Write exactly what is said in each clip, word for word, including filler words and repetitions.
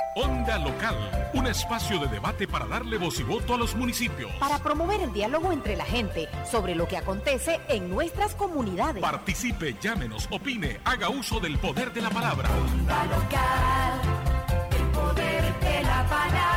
Onda Local, un espacio de debate para darle voz y voto a los municipios. Para promover el diálogo entre la gente sobre lo que acontece en nuestras comunidades. Participe, llámenos, opine, haga uso del poder de la palabra. Onda Local, el poder de la palabra.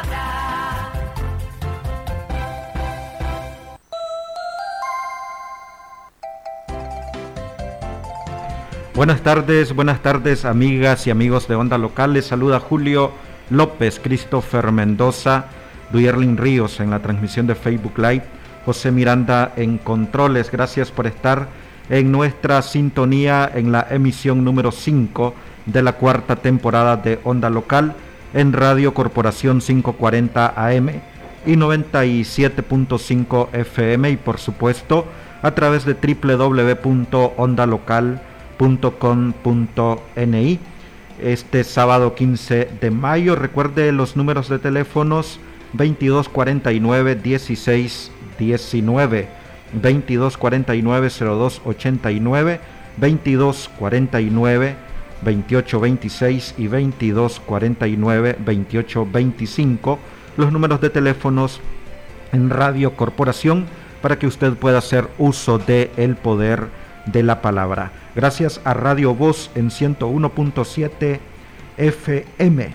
Buenas tardes, buenas tardes amigas y amigos de Onda Local. Les saluda Julio López, Christopher Mendoza, Duyerlin Ríos en la transmisión de Facebook Live, José Miranda en controles. Gracias por estar en nuestra sintonía en la emisión número cinco de la cuarta temporada de Onda Local en Radio Corporación quinientos cuarenta A M y noventa y siete punto cinco F M y por supuesto a través de doble u doble u doble u punto onda local punto com punto n i. Este sábado quince de mayo, recuerde los números de teléfonos veintidós cuarenta y nueve dieciséis diecinueve, veintidós cuarenta y nueve cero dos ochenta y nueve, veintidós cuarenta y nueve veintiocho veintiséis y veintidós cuarenta y nueve veintiocho veinticinco, los números de teléfonos en Radio Corporación para que usted pueda hacer uso del poder de la palabra. Gracias a Radio Voz en ciento uno punto siete F M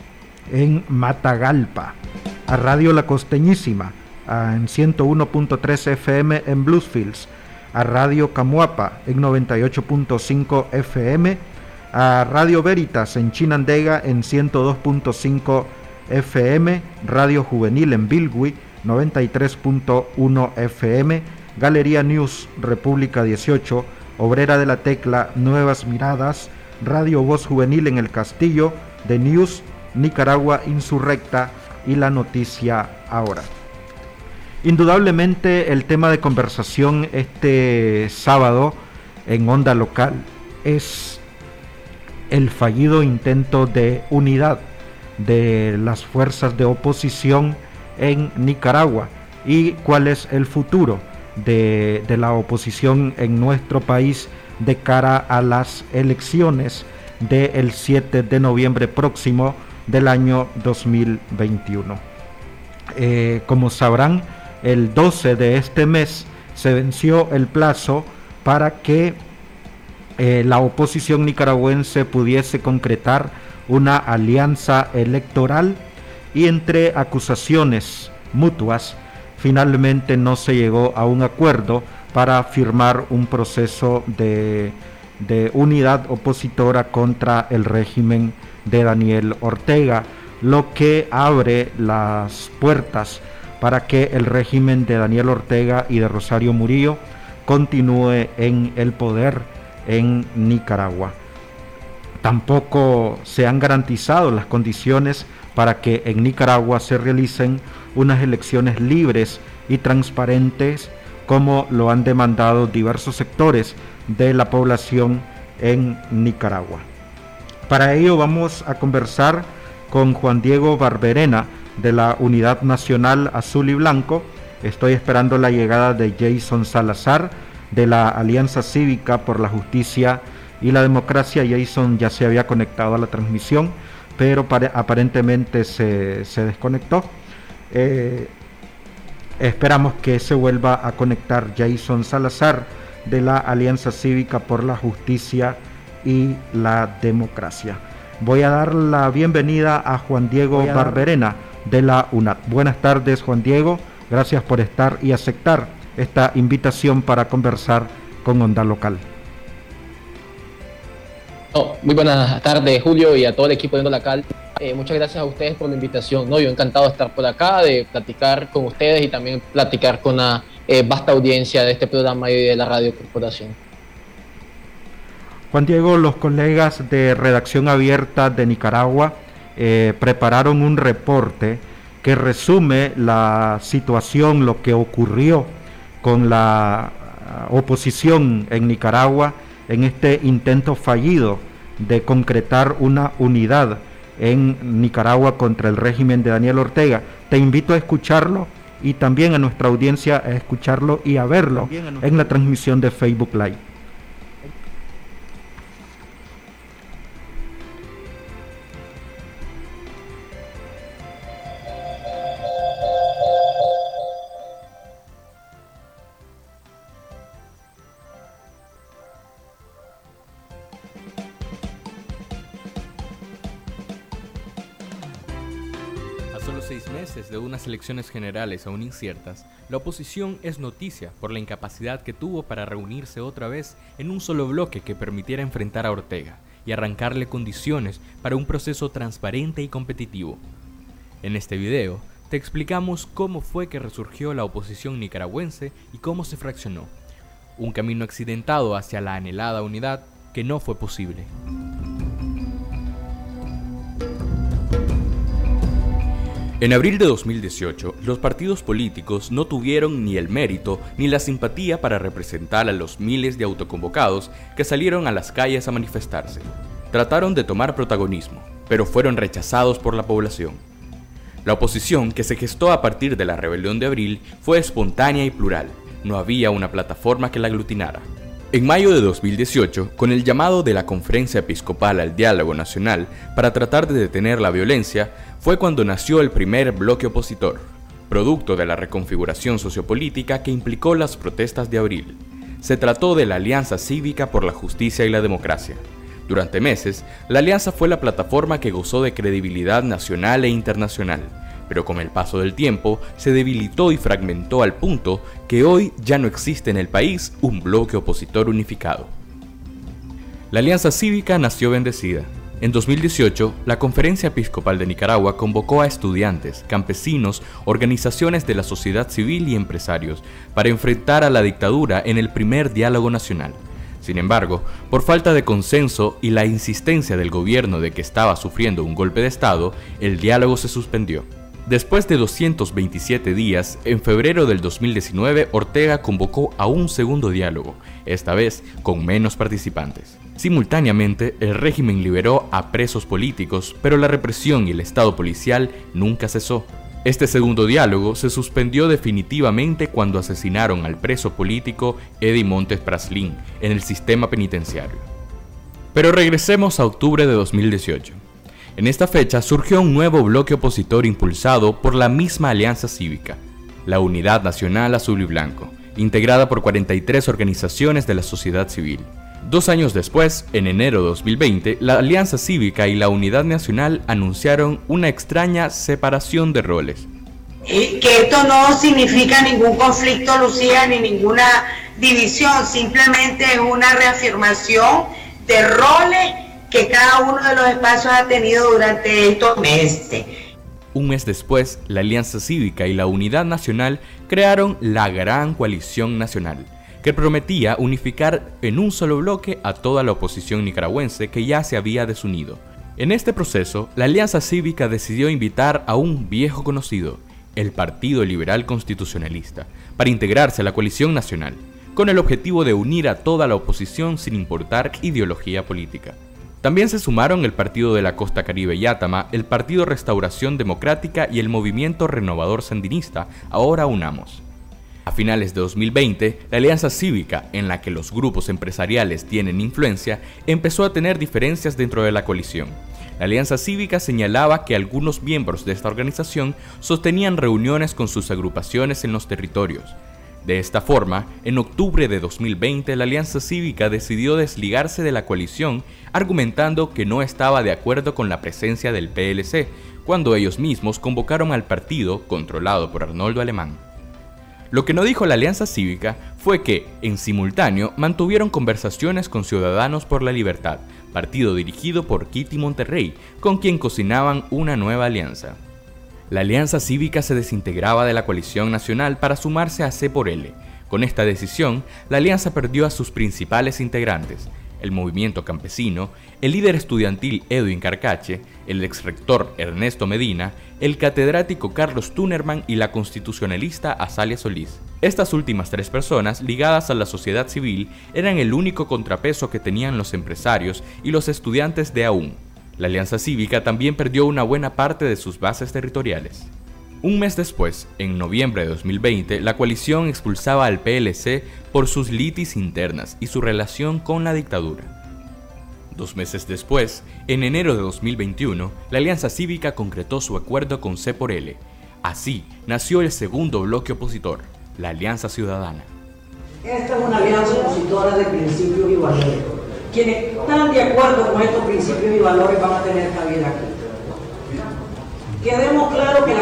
en Matagalpa, a Radio La Costeñísima en ciento uno punto tres F M en Bluesfields, a Radio Camuapa en noventa y ocho punto cinco F M, a Radio Veritas en Chinandega en ciento dos punto cinco F M, Radio Juvenil en Bilgui noventa y tres punto uno F M, Galería News República dieciocho, Obrera de la Tecla, Nuevas Miradas, Radio Voz Juvenil en El Castillo, The News, Nicaragua Insurrecta y La Noticia Ahora. Indudablemente el tema de conversación este sábado en Onda Local es el fallido intento de unidad de las fuerzas de oposición en Nicaragua y cuál es el futuro De, de la oposición en nuestro país de cara a las elecciones del siete de noviembre próximo del año dos mil veintiuno. Eh, como sabrán, el doce de este mes se venció el plazo para que eh, la oposición nicaragüense pudiese concretar una alianza electoral y entre acusaciones mutuas finalmente no se llegó a un acuerdo para firmar un proceso de, de unidad opositora contra el régimen de Daniel Ortega, lo que abre las puertas para que el régimen de Daniel Ortega y de Rosario Murillo continúe en el poder en Nicaragua. Tampoco se han garantizado las condiciones para que en Nicaragua se realicen unas elecciones libres y transparentes como lo han demandado diversos sectores de la población en Nicaragua. Para ello vamos a conversar con Juan Diego Barberena de la Unidad Nacional Azul y Blanco. Estoy esperando la llegada de Jason Salazar de la Alianza Cívica por la Justicia y la Democracia. Jason ya se había conectado a la transmisión, pero pare- aparentemente se, se desconectó. Eh, esperamos que se vuelva a conectar Jason Salazar de la Alianza Cívica por la Justicia y la Democracia. Voy a dar la bienvenida a Juan Diego Barberena de la U N A T. Buenas tardes, Juan Diego, gracias por estar y aceptar esta invitación para conversar con Onda Local. Oh, muy buenas tardes, Julio, y a todo el equipo de Onda Local. Eh, muchas gracias a ustedes por la invitación. No, yo encantado de estar por acá, de platicar con ustedes y también platicar con la eh, vasta audiencia de este programa y de la Radio Corporación. Juan Diego, los colegas de Redacción Abierta de Nicaragua eh, prepararon un reporte que resume la situación, lo que ocurrió con la oposición en Nicaragua en este intento fallido de concretar una unidad en Nicaragua contra el régimen de Daniel Ortega. Te invito a escucharlo y también a nuestra audiencia a escucharlo y a verlo en la transmisión de Facebook Live. solo seis meses de unas elecciones generales aún inciertas, la oposición es noticia por la incapacidad que tuvo para reunirse otra vez en un solo bloque que permitiera enfrentar a Ortega y arrancarle condiciones para un proceso transparente y competitivo. En este video, te explicamos cómo fue que resurgió la oposición nicaragüense y cómo se fraccionó. Un camino accidentado hacia la anhelada unidad que no fue posible. En abril de dos mil dieciocho, los partidos políticos no tuvieron ni el mérito ni la simpatía para representar a los miles de autoconvocados que salieron a las calles a manifestarse. Trataron de tomar protagonismo, pero fueron rechazados por la población. La oposición, que se gestó a partir de la rebelión de abril, fue espontánea y plural. No había una plataforma que la aglutinara. En mayo de dos mil dieciocho, con el llamado de la Conferencia Episcopal al diálogo nacional para tratar de detener la violencia, fue cuando nació el primer bloque opositor, producto de la reconfiguración sociopolítica que implicó las protestas de abril. Se trató de la Alianza Cívica por la Justicia y la Democracia. Durante meses, la alianza fue la plataforma que gozó de credibilidad nacional e internacional, pero con el paso del tiempo se debilitó y fragmentó al punto que hoy ya no existe en el país un bloque opositor unificado. La Alianza Cívica nació bendecida. En dos mil dieciocho, la Conferencia Episcopal de Nicaragua convocó a estudiantes, campesinos, organizaciones de la sociedad civil y empresarios para enfrentar a la dictadura en el primer diálogo nacional. Sin embargo, por falta de consenso y la insistencia del gobierno de que estaba sufriendo un golpe de Estado, el diálogo se suspendió. Después de doscientos veintisiete días, en febrero del dos mil diecinueve, Ortega convocó a un segundo diálogo, esta vez con menos participantes. Simultáneamente, el régimen liberó a presos políticos, pero la represión y el estado policial nunca cesó. Este segundo diálogo se suspendió definitivamente cuando asesinaron al preso político Eddie Montes Praslin en el sistema penitenciario. Pero regresemos a octubre de dos mil dieciocho. En esta fecha surgió un nuevo bloque opositor impulsado por la misma Alianza Cívica, la Unidad Nacional Azul y Blanco, integrada por cuarenta y tres organizaciones de la sociedad civil. Dos años después, en enero de dos mil veinte, la Alianza Cívica y la Unidad Nacional anunciaron una extraña separación de roles. Que esto no significa ningún conflicto, Lucía, ni ninguna división, simplemente es una reafirmación de roles que cada uno de los espacios ha tenido durante estos meses. Un mes después, la Alianza Cívica y la Unidad Nacional crearon la Gran Coalición Nacional, que prometía unificar en un solo bloque a toda la oposición nicaragüense que ya se había desunido. En este proceso, la Alianza Cívica decidió invitar a un viejo conocido, el Partido Liberal Constitucionalista, para integrarse a la coalición nacional, con el objetivo de unir a toda la oposición sin importar ideología política. También se sumaron el Partido de la Costa Caribe y Átama, el Partido Restauración Democrática y el Movimiento Renovador Sandinista, ahora UNAMOS. A finales de dos mil veinte, la Alianza Cívica, en la que los grupos empresariales tienen influencia, empezó a tener diferencias dentro de la coalición. La Alianza Cívica señalaba que algunos miembros de esta organización sostenían reuniones con sus agrupaciones en los territorios. De esta forma, en octubre de dos mil veinte, la Alianza Cívica decidió desligarse de la coalición, argumentando que no estaba de acuerdo con la presencia del P L C, cuando ellos mismos convocaron al partido controlado por Arnoldo Alemán. Lo que no dijo la Alianza Cívica fue que, en simultáneo, mantuvieron conversaciones con Ciudadanos por la Libertad, partido dirigido por Kitty Monterrey, con quien cocinaban una nueva alianza. La Alianza Cívica se desintegraba de la coalición nacional para sumarse a C por L. Con esta decisión, la alianza perdió a sus principales integrantes, el movimiento campesino, el líder estudiantil Edwin Carcache, el exrector Ernesto Medina, el catedrático Carlos Tunerman y la constitucionalista Azalia Solís. Estas últimas tres personas, ligadas a la sociedad civil, eran el único contrapeso que tenían los empresarios y los estudiantes de A U N. La Alianza Cívica también perdió una buena parte de sus bases territoriales. Un mes después, en noviembre de dos mil veinte, la coalición expulsaba al P L C por sus litis internas y su relación con la dictadura. Dos meses después, en enero de dos mil veintiuno, la Alianza Cívica concretó su acuerdo con C por L. Así nació el segundo bloque opositor, la Alianza Ciudadana. Esta es una alianza opositora de principios y valores. Quienes están de acuerdo con estos principios y valores van a tener cabida aquí. Quedemos claro que la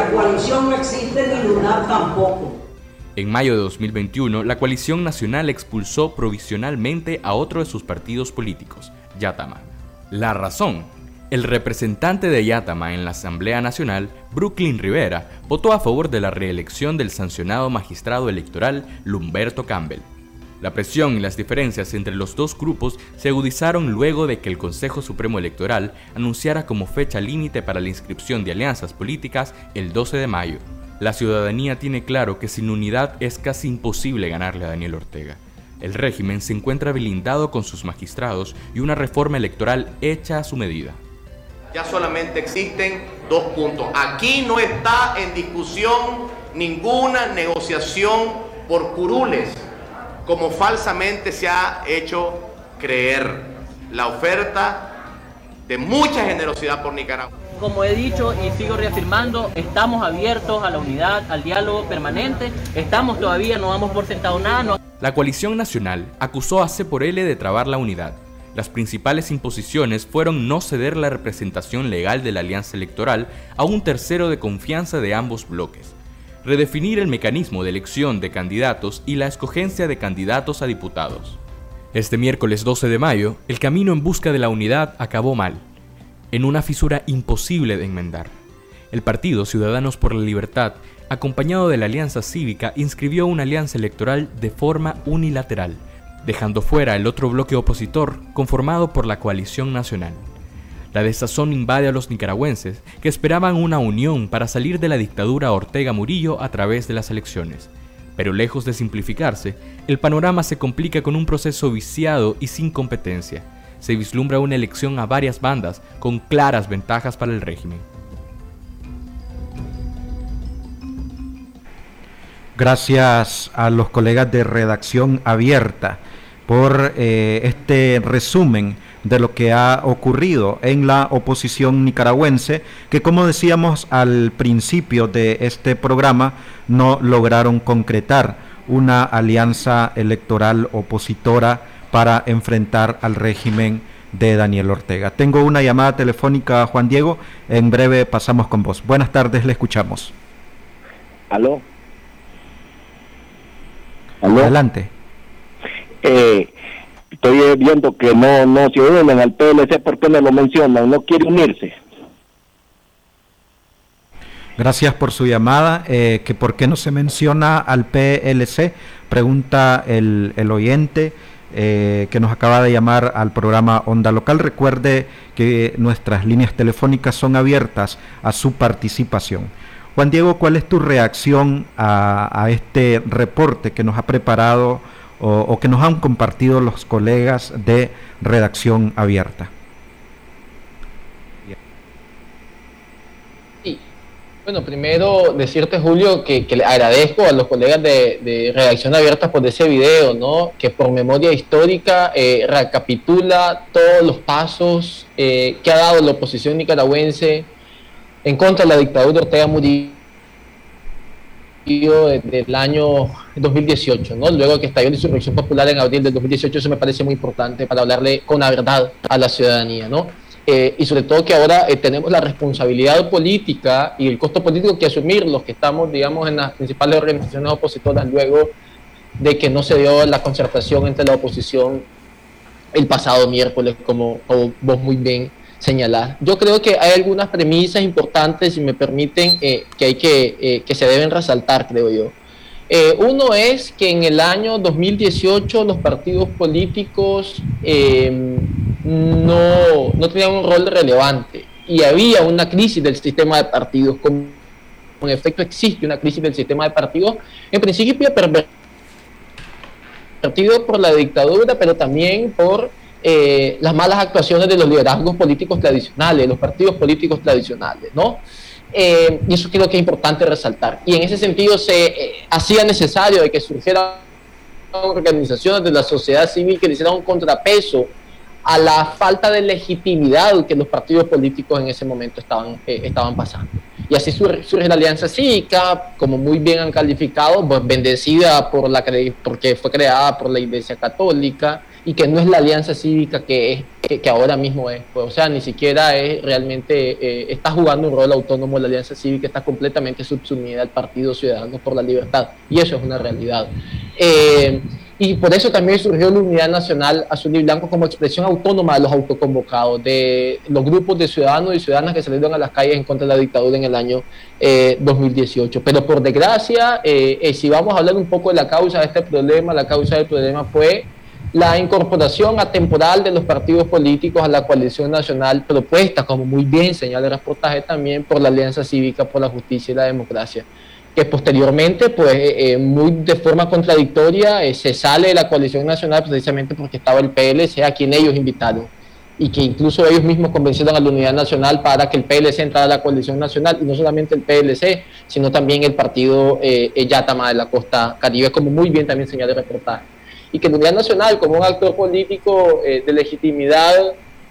la coalición no existe ni lunar tampoco. En mayo de dos mil veintiuno, la Coalición Nacional expulsó provisionalmente a otro de sus partidos políticos, Yatama. La razón: el representante de Yatama en la Asamblea Nacional, Brooklyn Rivera, votó a favor de la reelección del sancionado magistrado electoral Lumberto Campbell. La presión y las diferencias entre los dos grupos se agudizaron luego de que el Consejo Supremo Electoral anunciara como fecha límite para la inscripción de alianzas políticas el doce de mayo. La ciudadanía tiene claro que sin unidad es casi imposible ganarle a Daniel Ortega. El régimen se encuentra blindado con sus magistrados y una reforma electoral hecha a su medida. Ya solamente existen dos puntos. Aquí no está en discusión ninguna negociación por curules, como falsamente se ha hecho creer. La oferta de mucha generosidad por Nicaragua. Como he dicho y sigo reafirmando, estamos abiertos a la unidad, al diálogo permanente. Estamos todavía, no damos por sentado nada. No... La Coalición Nacional acusó a C por L de trabar la unidad. Las principales imposiciones fueron no ceder la representación legal de la alianza electoral a un tercero de confianza de ambos bloques, redefinir el mecanismo de elección de candidatos y la escogencia de candidatos a diputados. Este miércoles doce de mayo, el camino en busca de la unidad acabó mal, en una fisura imposible de enmendar. El partido Ciudadanos por la Libertad, acompañado de la Alianza Cívica, inscribió una alianza electoral de forma unilateral, dejando fuera el otro bloque opositor conformado por la Coalición Nacional. La desazón invade a los nicaragüenses que esperaban una unión para salir de la dictadura Ortega Murillo a través de las elecciones. Pero lejos de simplificarse, el panorama se complica con un proceso viciado y sin competencia. Se vislumbra una elección a varias bandas con claras ventajas para el régimen. Gracias a los colegas de Redacción Abierta por eh, este resumen de lo que ha ocurrido en la oposición nicaragüense, que, como decíamos al principio de este programa, no lograron concretar una alianza electoral opositora para enfrentar al régimen de Daniel Ortega. Tengo una llamada telefónica, Juan Diego, en breve pasamos con vos. Buenas tardes, le escuchamos. ¿Aló? ¿Aló? Adelante. Eh, estoy viendo que no, no se unen al P L C, ¿por qué no lo mencionan? ¿No quiere unirse? Gracias por su llamada. Eh, que ¿por qué no se menciona al P L C? Pregunta el, el oyente eh, que nos acaba de llamar al programa Onda Local. Recuerde que nuestras líneas telefónicas son abiertas a su participación. Juan Diego, ¿cuál es tu reacción a, a este reporte que nos ha preparado o, o que nos han compartido los colegas de Redacción Abierta? Sí. Bueno, primero decirte, Julio, que, que le agradezco a los colegas de, de Redacción Abierta por ese video, ¿no? Que por memoria histórica eh, recapitula todos los pasos eh, que ha dado la oposición nicaragüense en contra de la dictadura Ortega Murillo desde el año dos mil dieciocho, ¿no? Luego que estalló la insurrección popular en abril del dos mil dieciocho. Eso me parece muy importante para hablarle con la verdad a la ciudadanía, ¿no? Eh, y sobre todo que ahora eh, tenemos la responsabilidad política y el costo político que asumir los que estamos, digamos, en las principales organizaciones opositoras luego de que no se dio la concertación entre la oposición el pasado miércoles, como, como vos muy bien señalar. Yo creo que hay algunas premisas importantes, si me permiten, eh, que hay que, eh, que se deben resaltar, creo yo. Eh, uno es que en el año dos mil dieciocho los partidos políticos eh, no, no tenían un rol relevante y había una crisis del sistema de partidos. Con, con efecto existe una crisis del sistema de partidos, en principio pervertido por la dictadura, pero también por Eh, las malas actuaciones de los liderazgos políticos tradicionales, los partidos políticos tradicionales, ¿no? Eh, y eso creo que es importante resaltar. Y en ese sentido se eh, hacía necesario de que surgieran organizaciones de la sociedad civil que le hicieran un contrapeso a la falta de legitimidad que los partidos políticos en ese momento estaban, eh, estaban pasando. Y así surge, surge la Alianza Cívica, como muy bien han calificado, pues, bendecida por la porque fue creada por la Iglesia Católica, y que no es la Alianza Cívica que es que, que ahora mismo es. Pues, o sea, ni siquiera es realmente, eh, está jugando un rol autónomo la Alianza Cívica, está completamente subsumida al Partido Ciudadanos por la Libertad, y eso es una realidad. Eh, y por eso también surgió la Unidad Nacional Azul y Blanco como expresión autónoma de los autoconvocados, de los grupos de ciudadanos y ciudadanas que salieron a las calles en contra de la dictadura en el año eh, dos mil dieciocho. Pero por desgracia, eh, eh, si vamos a hablar un poco de la causa de este problema, la causa del problema fue la incorporación atemporal de los partidos políticos a la coalición nacional propuesta, como muy bien señala el reportaje también, por la Alianza Cívica por la Justicia y la Democracia, que posteriormente, pues, eh, muy de forma contradictoria, eh, se sale de la coalición nacional precisamente porque estaba el P L C, a quien ellos invitaron, y que incluso ellos mismos convencieron a la Unidad Nacional para que el P L C entrara a la coalición nacional, y no solamente el P L C, sino también el partido eh, Yatama de la Costa Caribe, como muy bien también señala el reportaje. Y que la Unidad Nacional, como un actor político eh, de legitimidad,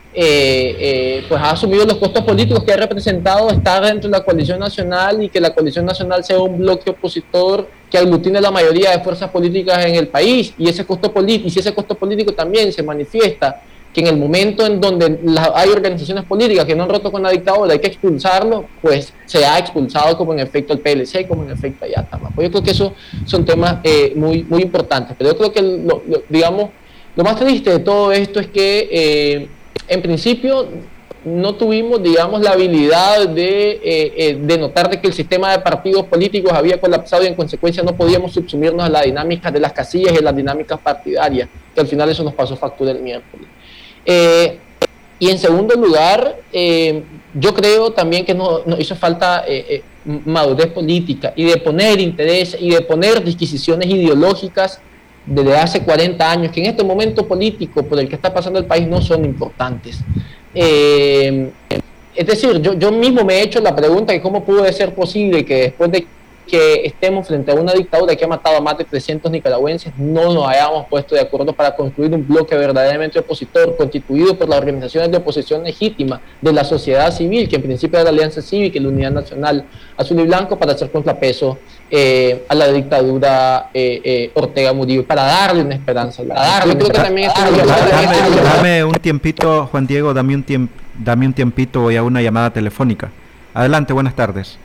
eh, eh, pues ha asumido los costos políticos que ha representado estar dentro de la coalición nacional, y que la coalición nacional sea un bloque opositor que aglutine la mayoría de fuerzas políticas en el país, y ese costo político, y si ese costo político también se manifiesta que en el momento en donde la, hay organizaciones políticas que no han roto con la dictadura, hay que expulsarlo, pues se ha expulsado, como en efecto el P L C, como en efecto Yatama. Pues yo creo que esos son temas eh, muy, muy importantes, pero yo creo que, lo, lo, digamos, lo más triste de todo esto es que, eh, en principio, no tuvimos, digamos, la habilidad de, eh, eh, de notar de que el sistema de partidos políticos había colapsado, y en consecuencia no podíamos subsumirnos a la dinámica de las casillas y a las dinámicas partidarias, que al final eso nos pasó factura el miércoles. Eh, y en segundo lugar, eh, yo creo también que nos no hizo falta eh, eh, madurez política, y de poner interés y de poner disquisiciones ideológicas desde hace cuarenta años, que en este momento político por el que está pasando el país no son importantes. Eh, es decir, yo, yo mismo me he hecho la pregunta de cómo pudo ser posible que después de que estemos frente a una dictadura que ha matado a más de trescientos nicaragüenses, no nos hayamos puesto de acuerdo para construir un bloque verdaderamente opositor, constituido por las organizaciones de oposición legítima de la sociedad civil, que en principio era la Alianza Cívica y la Unidad Nacional Azul y Blanco, para hacer contrapeso eh, a la dictadura eh, eh, Ortega Murillo, para darle una esperanza. Para darle Yo creo que también es dame, dame, dame un tiempito, Juan Diego, dame un, tiemp, dame un tiempito, voy a una llamada telefónica. Adelante, buenas tardes.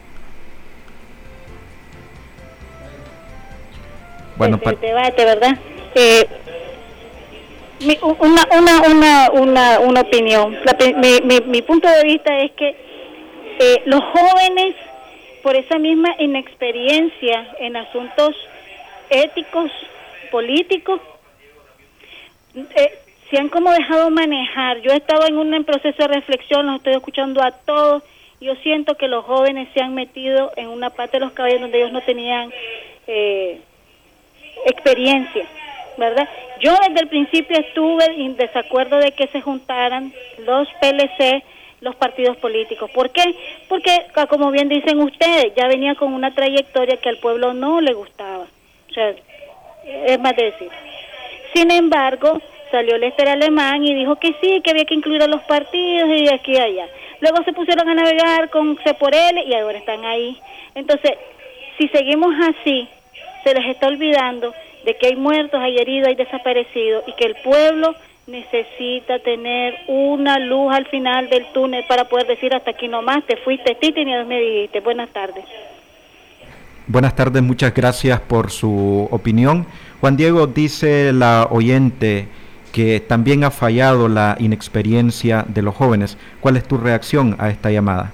Bueno, el, el debate, ¿verdad? Eh, mi, una, una, una, una, una opinión. La, mi, mi, mi punto de vista es que eh, los jóvenes, por esa misma inexperiencia en asuntos éticos, políticos, eh, se han como dejado manejar. Yo he estado en un en proceso de reflexión, los estoy escuchando a todos, y yo siento que los jóvenes se han metido en una parte de los caballos donde ellos no tenían eh, experiencia, ¿verdad? Yo desde el principio estuve en desacuerdo de que se juntaran los P L C, los partidos políticos. ¿Por qué? Porque, como bien dicen ustedes, ya venía con una trayectoria que al pueblo no le gustaba. O sea, es más de decir. Sin embargo, salió Lester Alemán y dijo que sí, que había que incluir a los partidos y de aquí a allá. Luego se pusieron a navegar con C por L y ahora están ahí. Entonces, si seguimos así, se les está olvidando de que hay muertos, hay heridos, hay desaparecidos, y que el pueblo necesita tener una luz al final del túnel para poder decir hasta aquí nomás, te fuiste, Titi, ni me dijiste. Buenas tardes. Buenas tardes, muchas gracias por su opinión. Juan Diego, dice la oyente que también ha fallado la inexperiencia de los jóvenes. ¿Cuál es tu reacción a esta llamada?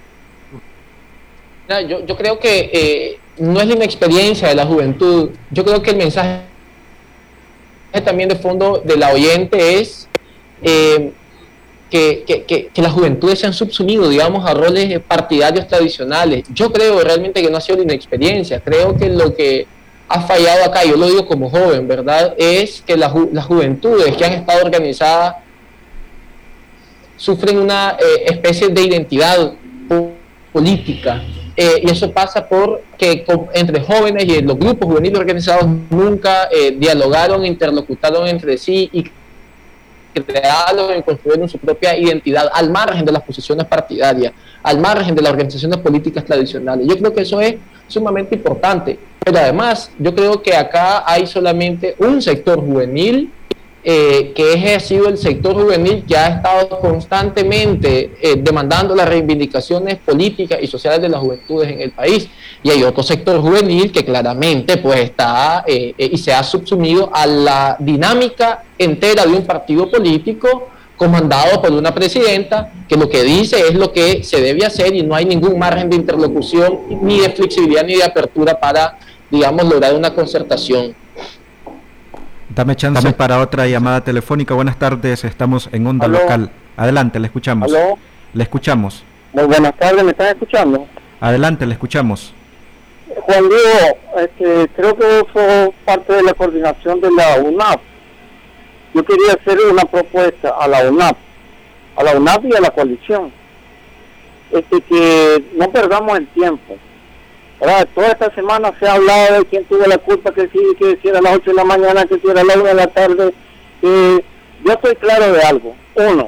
Yo, yo creo que eh, no es la inexperiencia de la juventud. Yo creo que el mensaje también de fondo de la oyente es eh, que, que, que, que las juventudes se han subsumido, digamos, a roles partidarios tradicionales. Yo creo realmente que no ha sido la inexperiencia. Creo que lo que ha fallado acá, yo lo digo como joven, ¿verdad?, es que la ju- las juventudes que han estado organizadas sufren una eh, especie de identidad po- política. Eh, y eso pasa por que con, entre jóvenes y los grupos juveniles organizados nunca eh, dialogaron, interlocutaron entre sí y crearon y construyeron su propia identidad al margen de las posiciones partidarias, al margen de las organizaciones políticas tradicionales. Yo creo que eso es sumamente importante, pero además yo creo que acá hay solamente un sector juvenil eh, que es ha sido el sector juvenil que ha estado constantemente eh, demandando las reivindicaciones políticas y sociales de las juventudes en el país, y hay otro sector juvenil que claramente pues está eh, eh, y se ha subsumido a la dinámica entera de un partido político comandado por una presidenta que lo que dice es lo que se debe hacer y no hay ningún margen de interlocución ni de flexibilidad ni de apertura para, digamos, lograr una concertación. Dame chance Dame. para otra llamada telefónica. Buenas tardes, estamos en Onda ¿Aló? Local. Adelante, le escuchamos. ¿Aló? Le escuchamos. Muy buenas tardes, ¿me están escuchando? Adelante, le escuchamos. Juan Diego, este, creo que eso parte de la coordinación de la U N A P. Yo quería hacer una propuesta a la U N A P, a la U N A P y a la coalición, este, que no perdamos el tiempo. ¿Verdad? Toda esta semana se ha hablado de quién tuvo la culpa, que sí, que si era a las ocho de la mañana, que si era a las una de la tarde. Eh, yo estoy claro de algo. Uno,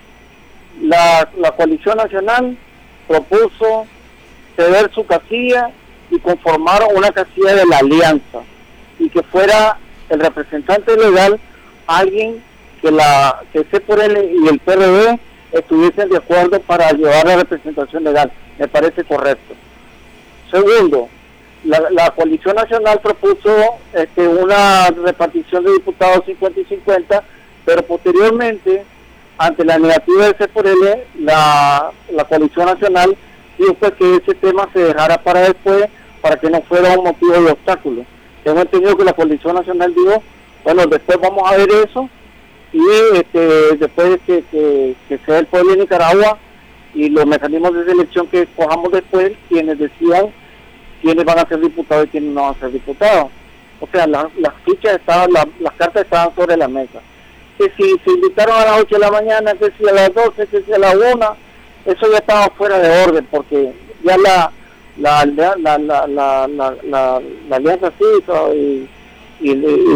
la, la coalición nacional propuso ceder su casilla y conformar una casilla de la alianza, y que fuera el representante legal alguien que la que C por L y el P R D estuviesen de acuerdo para llevar la representación legal. Me parece correcto. Segundo, la, la coalición nacional propuso este, una repartición de diputados cincuenta y cincuenta, pero posteriormente, ante la negativa de C por L, la, la coalición nacional dijo pues, que ese tema se dejara para después, para que no fuera un motivo de obstáculo. Tengo entendido que la coalición nacional dijo, bueno, después vamos a ver eso, y este, después que, que, que sea el pueblo de Nicaragua y los mecanismos de selección que escojamos después, quienes decían quiénes van a ser diputados y quiénes no van a ser diputados. O sea, la, las fichas estaban, la, las cartas estaban sobre la mesa. Que si se invitaron a las ocho de la mañana, que si a las doce, que si a la una, eso ya estaba fuera de orden, porque ya la la la la la la, la, la, la alianza cívica y y,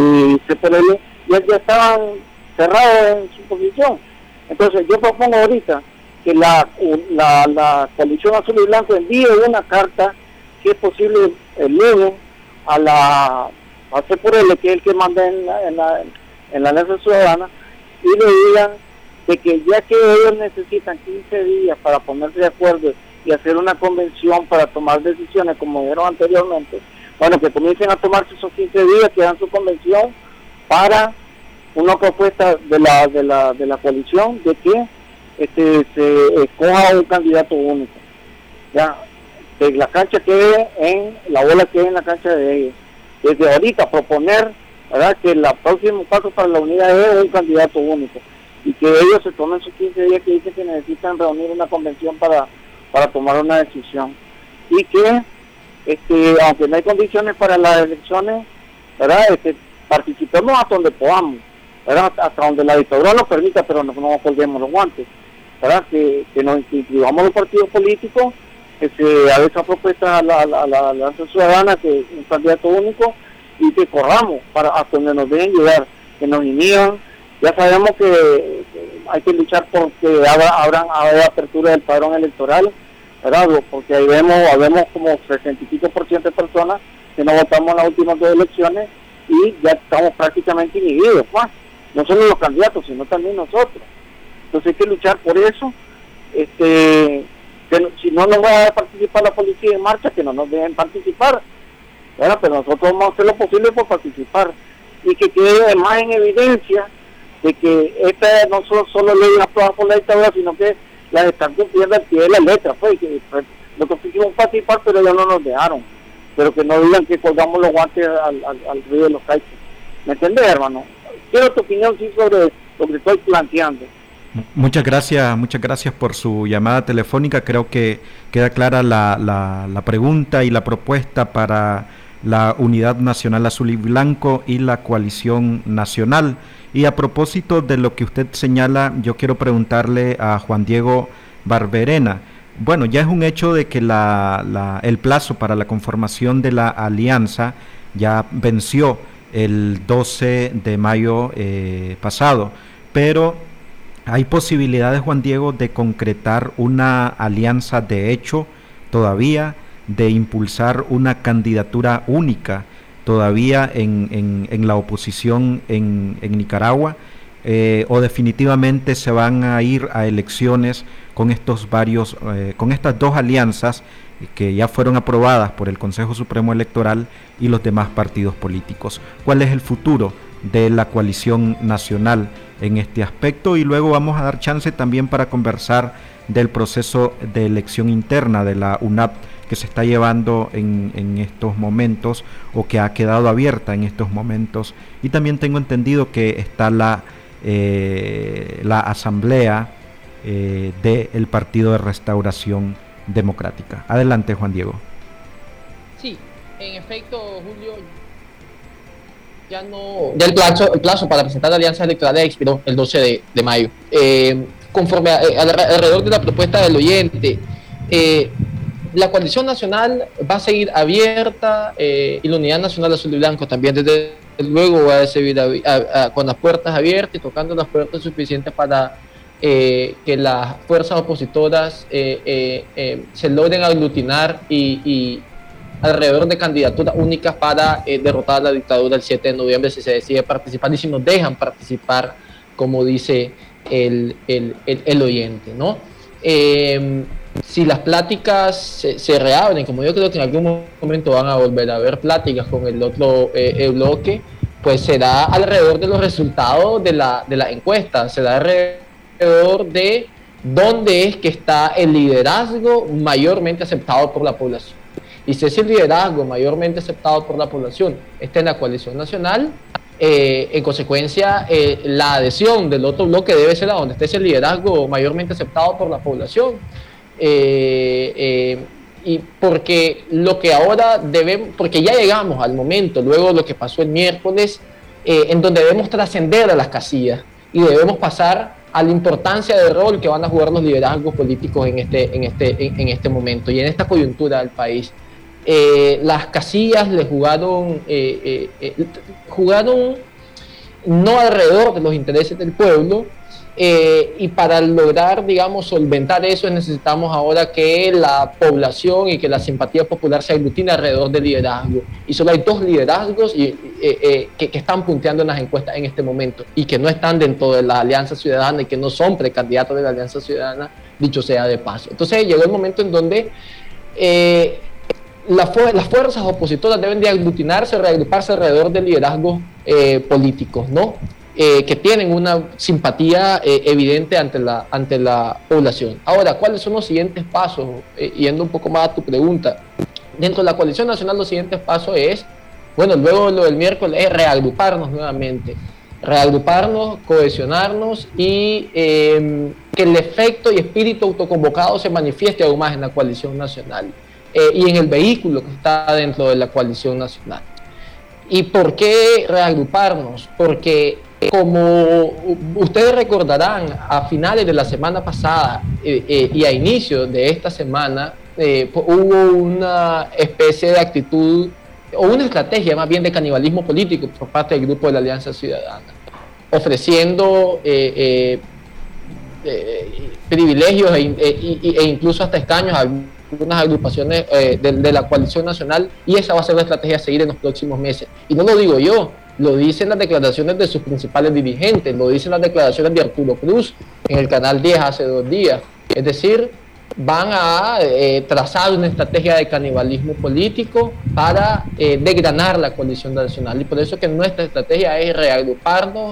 y C P L ya, ya estaban cerrados en su posición. Entonces yo propongo ahorita que la la, la coalición azul y blanco envíe una carta, si es posible el lunes, a la a C P L, que es el que manda en la, en la, en la Alianza Ciudadana, y le digan de que ya que ellos necesitan quince días para ponerse de acuerdo y hacer una convención para tomar decisiones, como dijeron anteriormente, bueno, que comiencen a tomarse esos quince días, que hagan su convención para una propuesta de la de la de la coalición de que este se escoja un candidato único. Ya, que la cancha quede en, la bola quede en la cancha de ellos. Desde ahorita proponer, ¿verdad?, que el próximo paso para la unidad es un candidato único, y que ellos se tomen sus quince días que dicen que necesitan reunir una convención para, para tomar una decisión. Y que, este, aunque no hay condiciones para las elecciones, ¿verdad?, este, participemos hasta donde podamos, ¿verdad?, hasta donde la dictadura nos permita, pero no nos colguemos los guantes, ¿verdad?, que, que nos inscribamos los partidos políticos, que se haga esa propuesta a la, a la, a la Alianza Ciudadana, que es un candidato único, y que corramos para hasta donde nos dejen llegar, que nos inhiban. Ya sabemos que, que hay que luchar porque abra, abran haya apertura del padrón electoral, ¿verdad?, porque ahí vemos, vemos como sesenta y pico por ciento de personas que no votamos en las últimas dos elecciones y ya estamos prácticamente inhibidos, pues. No solo los candidatos, sino también nosotros. Entonces hay que luchar por eso. Este que no, si no nos va a participar la policía en marcha, que no nos dejen participar, ¿verdad? Pero nosotros vamos a hacer lo posible por participar, y que quede además en evidencia de que esta no son solo leyes aprobadas por la dictadura, sino que las están cumpliendo al pie de la letra, pues, que pues, nosotros quisimos participar, pero ellos no nos dejaron, pero que no digan que colgamos los guantes al, al, al río de los caiques. ¿Me entiendes, hermano? Quiero tu opinión, sí, sobre lo que estoy planteando. Muchas gracias, muchas gracias por su llamada telefónica. Creo que queda clara la, la, la pregunta y la propuesta para la Unidad Nacional Azul y Blanco y la Coalición Nacional. Y a propósito de lo que usted señala, yo quiero preguntarle a Juan Diego Barberena. Bueno, ya es un hecho de que la, la, el plazo para la conformación de la alianza ya venció el doce de mayo eh, pasado, pero ¿hay posibilidades, Juan Diego, de concretar una alianza de hecho todavía, de impulsar una candidatura única todavía en, en, en la oposición en, en Nicaragua, eh, o definitivamente se van a ir a elecciones con estos varios, eh, con estas dos alianzas que ya fueron aprobadas por el Consejo Supremo Electoral y los demás partidos políticos. ¿Cuál es el futuro de la coalición nacional en este aspecto? Y luego vamos a dar chance también para conversar del proceso de elección interna de la U N A P que se está llevando en, en estos momentos, o que ha quedado abierta en estos momentos, y también tengo entendido que está la, eh, la asamblea eh, del Partido de Restauración Democrática. Adelante, Juan Diego. Sí, en efecto, Julio, ya no, ya el plazo, el plazo para presentar alianzas electorales expiró el doce de, de mayo. Eh, conforme a, a, alrededor de la propuesta del oyente, eh, la coalición nacional va a seguir abierta, eh, y la Unidad Nacional Azul y Blanco también, desde luego, va a seguir a, a, a, con las puertas abiertas y tocando las puertas suficientes para eh, que las fuerzas opositoras eh, eh, eh, se logren aglutinar y, y alrededor de candidaturas únicas para eh, derrotar la dictadura el siete de noviembre, si se decide participar y si nos dejan participar, como dice el, el, el, el oyente, ¿no? Eh, si las pláticas se, se reabren, como yo creo que en algún momento van a volver a haber pláticas con el otro eh, el bloque, pues será alrededor de los resultados de la, de la encuesta, será alrededor de dónde es que está el liderazgo mayormente aceptado por la población. Y si ese liderazgo mayormente aceptado por la población está en la coalición nacional, eh, en consecuencia, eh, la adhesión del otro bloque debe ser a donde esté ese liderazgo mayormente aceptado por la población. Eh, eh, y porque lo que ahora debemos, porque ya llegamos al momento, luego de lo que pasó el miércoles, eh, en donde debemos trascender a las casillas y debemos pasar a la importancia del rol que van a jugar los liderazgos políticos en este, en este, en, en este momento y en esta coyuntura del país. Eh, las casillas le jugaron, eh, eh, eh, jugaron no alrededor de los intereses del pueblo, eh, y para lograr, digamos, solventar eso necesitamos ahora que la población y que la simpatía popular se aglutine alrededor del liderazgo. Y solo hay dos liderazgos y, eh, eh, que, que están punteando en las encuestas en este momento y que no están dentro de la Alianza Ciudadana y que no son precandidatos de la Alianza Ciudadana, dicho sea de paso. Entonces llegó el momento en donde eh, la fu las fuerzas opositoras deben de aglutinarse, reagruparse alrededor de liderazgos eh, políticos, ¿no? Eh, que tienen una simpatía eh, evidente ante la, ante la población. Ahora, ¿cuáles son los siguientes pasos? Eh, yendo un poco más a tu pregunta. Dentro de la coalición nacional, los siguientes pasos es, bueno, luego lo del miércoles es reagruparnos nuevamente. Reagruparnos, cohesionarnos y eh, que el efecto y espíritu autoconvocado se manifieste aún más en la coalición nacional eh, y en el vehículo que está dentro de la coalición nacional. ¿Y por qué reagruparnos? Porque, como ustedes recordarán, a finales de la semana pasada eh, eh, y a inicios de esta semana eh, hubo una especie de actitud o una estrategia más bien de canibalismo político por parte del grupo de la Alianza Ciudadana, ofreciendo eh, eh, eh, privilegios e, e, e incluso hasta escaños a algunas agrupaciones eh, de, de la coalición nacional, y esa va a ser la estrategia a seguir en los próximos meses. Y no lo digo yo, lo dicen las declaraciones de sus principales dirigentes, lo dicen las declaraciones de Arturo Cruz en el Canal diez hace dos días. Es decir, van a eh, trazar una estrategia de canibalismo político para eh, desgranar la coalición nacional, y por eso que nuestra estrategia es reagruparnos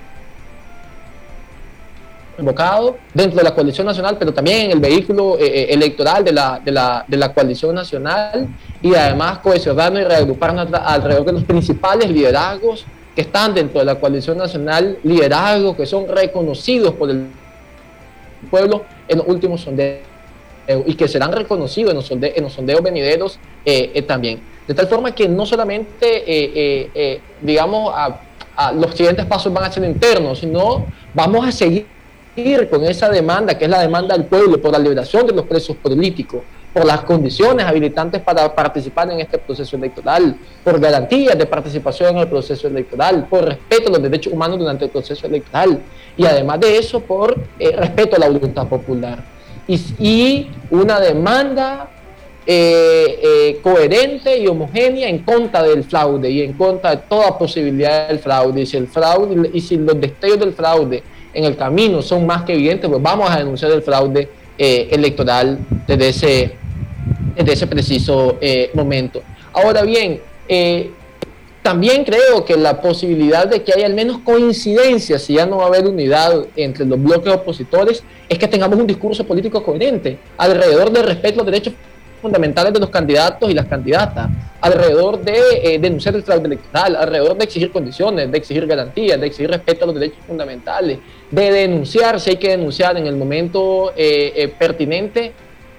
convocado dentro de la coalición nacional, pero también en el vehículo eh, electoral de la, de, la, de la coalición nacional, y además cohesionarnos y reagruparnos alrededor de los principales liderazgos que están dentro de la coalición nacional, liderazgos que son reconocidos por el pueblo en los últimos sondeos y que serán reconocidos en los sondeos, en los sondeos venideros eh, eh, también. De tal forma que no solamente, eh, eh, eh, digamos, a, a los siguientes pasos van a ser internos, sino vamos a seguir con esa demanda, que es la demanda del pueblo por la liberación de los presos políticos, por las condiciones habilitantes para participar en este proceso electoral, por garantías de participación en el proceso electoral, por respeto a los derechos humanos durante el proceso electoral, y además de eso, por eh, respeto a la voluntad popular. Y, y una demanda eh, eh, coherente y homogénea en contra del fraude y en contra de toda posibilidad del fraude. Y si el fraude y si los destellos del fraude en el camino son más que evidentes, pues vamos a denunciar el fraude eh, electoral desde ese, desde ese preciso eh, momento. Ahora bien, eh, también creo que la posibilidad de que haya al menos coincidencia, si ya no va a haber unidad entre los bloques opositores, es que tengamos un discurso político coherente alrededor del respeto a los derechos fundamentales de los candidatos y las candidatas, alrededor de eh, denunciar el fraude electoral, alrededor de exigir condiciones, de exigir garantías, de exigir respeto a los derechos fundamentales, de denunciar, si hay que denunciar en el momento eh, eh, pertinente,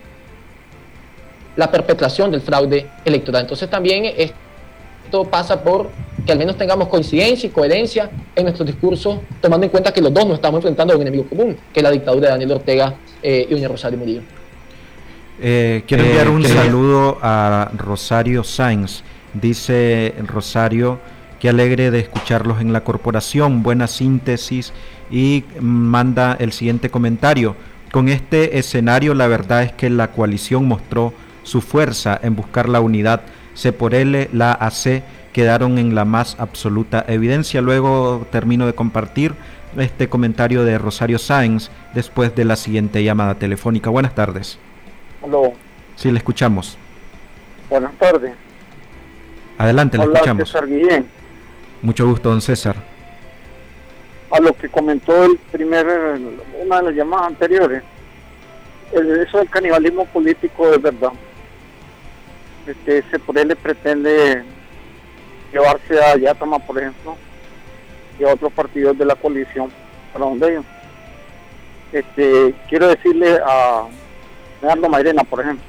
la perpetración del fraude electoral. Entonces también esto pasa por que al menos tengamos coincidencia y coherencia en nuestros discursos, tomando en cuenta que los dos nos estamos enfrentando a un enemigo común, que es la dictadura de Daniel Ortega eh, y doña Rosario Murillo. Eh, quiero enviar un eh, saludo a Rosario Sáenz. Dice Rosario, qué alegre de escucharlos en la corporación, buena síntesis, y manda el siguiente comentario. Con este escenario, la verdad es que la coalición mostró su fuerza en buscar la unidad. C por L, la A C quedaron en la más absoluta evidencia. Luego termino de compartir este comentario de Rosario Sáenz después de la siguiente llamada telefónica. Buenas tardes. Aló. Sí, le escuchamos. Buenas tardes. Adelante, le Hola, escuchamos. César Guillén. Mucho gusto, don César. A lo que comentó el primer, una de las llamadas anteriores, el, eso del canibalismo político es verdad. Este, ese por él le pretende llevarse a Yatama, por ejemplo, y a otros partidos de la coalición para donde ellos. Este, quiero decirle a Leonardo Mairena, por ejemplo,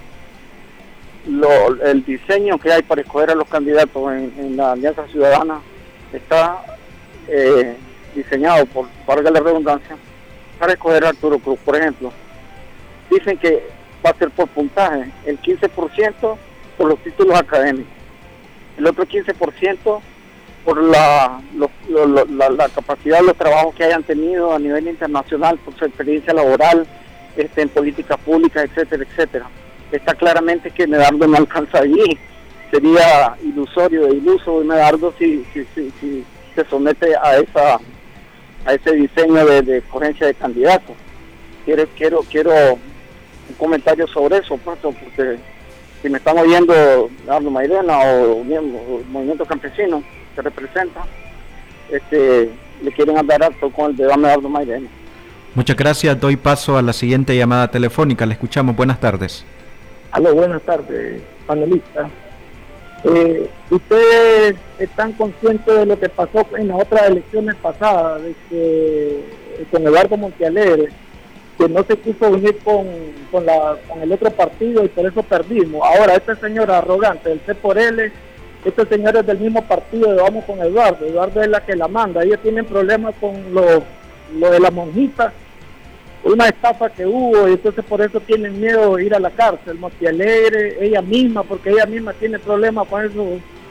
lo, el diseño que hay para escoger a los candidatos en, en la Alianza Ciudadana está eh, diseñado, por valga la redundancia, para escoger a Arturo Cruz, por ejemplo. Dicen que va a ser por puntaje, el quince por ciento por los títulos académicos, el otro quince por ciento por la, lo, lo, lo, la, la capacidad de los trabajos que hayan tenido a nivel internacional, por su experiencia laboral, Este, en políticas públicas, etcétera, etcétera. Está claramente que Medardo no alcanza allí. Sería ilusorio e iluso de Medardo si, si, si, si se somete a esa a ese diseño de, de escogencia de candidatos. Quiero, quiero, quiero un comentario sobre eso, puesto, porque si me están oyendo Medardo Mairena o, o el Movimiento Campesino que representa, este, le quieren andar alto con el de Medardo Mairena. Muchas gracias, doy paso a la siguiente llamada telefónica, le escuchamos, buenas tardes. Aló, buenas tardes, panelista. Eh, ¿Ustedes están conscientes de lo que pasó en las otras elecciones pasadas, de que con Eduardo Montealegre, que no se quiso unir con, con, la, con el otro partido y por eso perdimos? Ahora, esta señora arrogante del C por L, estos señores del mismo partido de Vamos con Eduardo, Eduardo es la que la manda, ellos tienen problemas con los lo de la monjita, una estafa que hubo, y entonces por eso tienen miedo de ir a la cárcel. Montealegre, ella misma, porque ella misma tiene problemas con eso,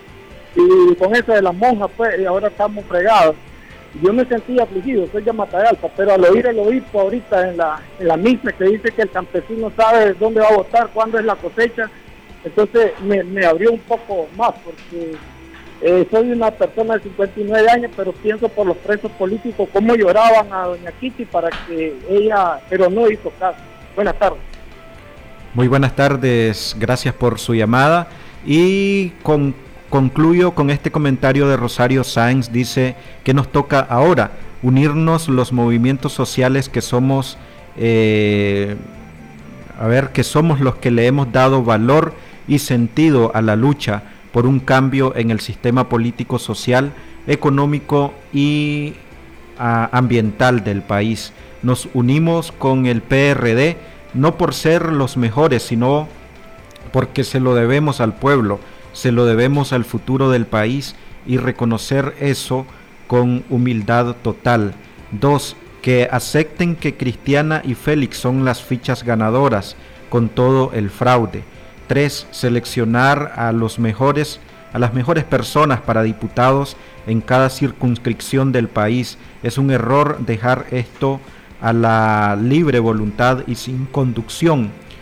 y con eso de las monjas, pues, y ahora estamos fregados. Yo me sentí afligido, soy de Matagalpa, pero al oír el obispo ahorita en la, en la misa que dice que el campesino sabe dónde va a votar, cuándo es la cosecha, entonces me, me abrió un poco más, porque Eh, soy una persona de cincuenta y nueve años, pero pienso por los presos políticos, cómo lloraban a doña Kitty para que ella, pero no hizo caso. Buenas tardes. Muy buenas tardes, gracias por su llamada. Y con, concluyo con este comentario de Rosario Sáenz, dice que nos toca ahora unirnos los movimientos sociales que somos, eh, a ver, que somos los que le hemos dado valor y sentido a la lucha por un cambio en el sistema político, social, económico y uh, ambiental del país. Nos unimos con el P R D, no por ser los mejores, sino porque se lo debemos al pueblo, se lo debemos al futuro del país, y reconocer eso con humildad total. Dos, que acepten que Cristiana y Félix son las fichas ganadoras con todo el fraude. Tres, seleccionar a los mejores, a las mejores personas para diputados en cada circunscripción del país. Es un error dejar esto a la libre voluntad y sin conducción.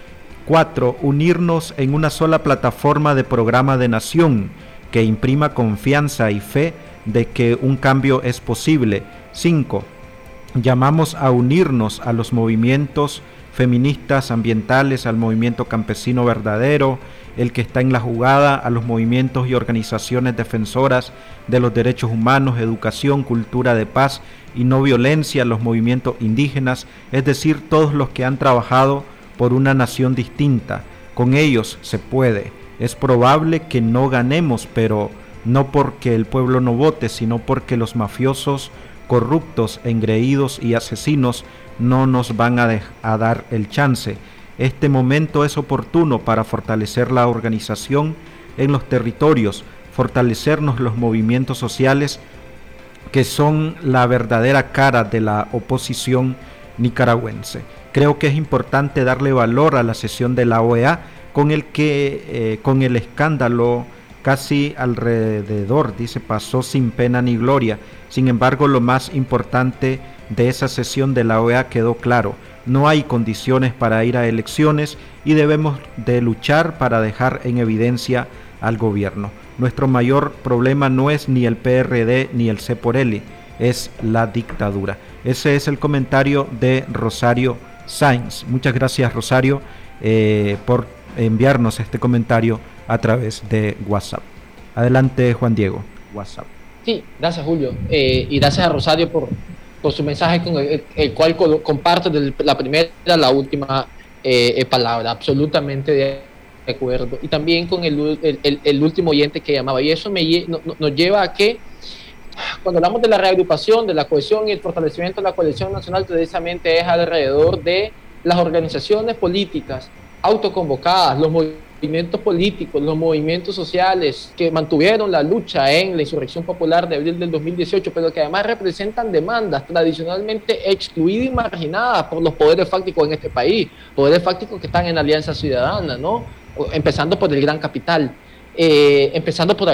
Cuatro, unirnos en una sola plataforma de programa de nación que imprima confianza y fe de que un cambio es posible. Cinco, llamamos a unirnos a los movimientos feministas, ambientales, al movimiento campesino verdadero, el que está en la jugada, a los movimientos y organizaciones defensoras de los derechos humanos, educación, cultura de paz y no violencia, los movimientos indígenas, es decir, todos los que han trabajado por una nación distinta. Con ellos se puede. Es probable que no ganemos, pero no porque el pueblo no vote, sino porque los mafiosos, corruptos, engreídos y asesinos no nos van a, a dar el chance. Este momento es oportuno para fortalecer la organización en los territorios, fortalecernos los movimientos sociales que son la verdadera cara de la oposición nicaragüense. Creo que es importante darle valor a la sesión de la O E A con el que eh, con el escándalo casi alrededor, dice, pasó sin pena ni gloria. Sin embargo, lo más importante de esa sesión de la O E A quedó claro: no hay condiciones para ir a elecciones y debemos de luchar para dejar en evidencia al gobierno. Nuestro mayor problema no es ni el P R D ni el C por L, es la dictadura. Ese es el comentario de Rosario Sáenz. Muchas gracias, Rosario, eh, por enviarnos este comentario a través de WhatsApp. Adelante, Juan Diego. WhatsApp. Sí, gracias, Julio, eh, y gracias a Rosario por, por su mensaje, con el, el cual comparto de la primera a la última eh, palabra, absolutamente de acuerdo, y también con el, el, el último oyente que llamaba, y eso me, no, nos lleva a que cuando hablamos de la reagrupación, de la cohesión y el fortalecimiento de la coalición nacional, precisamente es alrededor de las organizaciones políticas autoconvocadas, los movimientos políticos, los movimientos sociales que mantuvieron la lucha en la insurrección popular de abril del dos mil dieciocho, pero que además representan demandas tradicionalmente excluidas y marginadas por los poderes fácticos en este país, poderes fácticos que están en la Alianza Ciudadana, ¿no? Empezando por el gran capital, eh, empezando por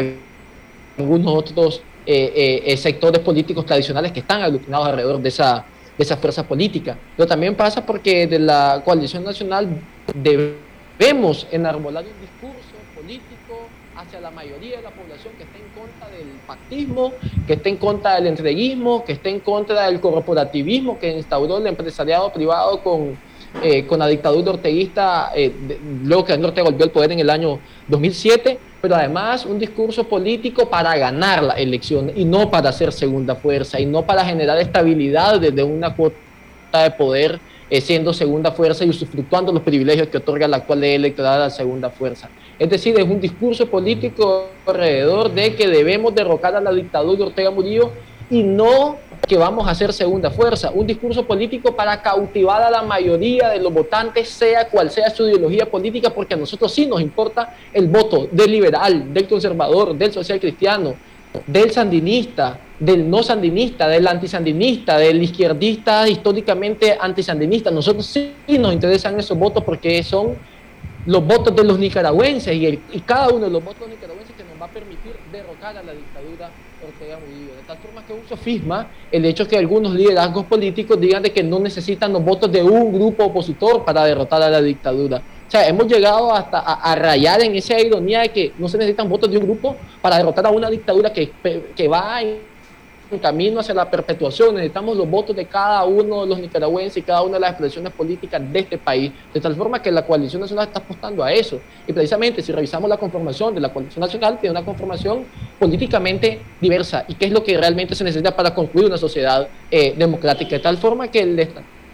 algunos otros eh, eh, sectores políticos tradicionales que están aglutinados alrededor de esa, de esa fuerza política. Pero también pasa porque de la coalición nacional debemos enarbolar un discurso político hacia la mayoría de la población que esté en contra del pactismo, que esté en contra del entreguismo, que esté en contra del corporativismo que instauró el empresariado privado con, eh, con la dictadura orteguista, eh, de, luego que Daniel Ortega volvió al poder en el año dos mil siete, pero además un discurso político para ganar la elección y no para ser segunda fuerza y no para generar estabilidad desde una cuota de poder, eh, siendo segunda fuerza y usufructuando los privilegios que otorga la actual ley electoral a la segunda fuerza. Es decir, es un discurso político alrededor de que debemos derrocar a la dictadura de Ortega Murillo y no que vamos a ser segunda fuerza. Un discurso político para cautivar a la mayoría de los votantes, sea cual sea su ideología política, porque a nosotros sí nos importa el voto del liberal, del conservador, del social cristiano, del sandinista, del no sandinista, del antisandinista, del izquierdista históricamente antisandinista. Nosotros sí nos interesan esos votos porque son los votos de los nicaragüenses y, el, y cada uno de los votos nicaragüenses que nos va a permitir derrocar a la dictadura Ortega Murillo. De tal forma que es un sofisma el hecho que algunos liderazgos políticos digan de que no necesitan los votos de un grupo opositor para derrotar a la dictadura. O sea, hemos llegado hasta a, a rayar en esa ironía de que no se necesitan votos de un grupo para derrotar a una dictadura que, que va en camino hacia la perpetuación. Necesitamos los votos de cada uno de los nicaragüenses y cada una de las expresiones políticas de este país, de tal forma que la coalición nacional está apostando a eso. Y precisamente si revisamos la conformación de la coalición nacional, tiene una conformación políticamente diversa. ¿Y qué es lo que realmente se necesita para construir una sociedad eh, democrática? De tal forma que el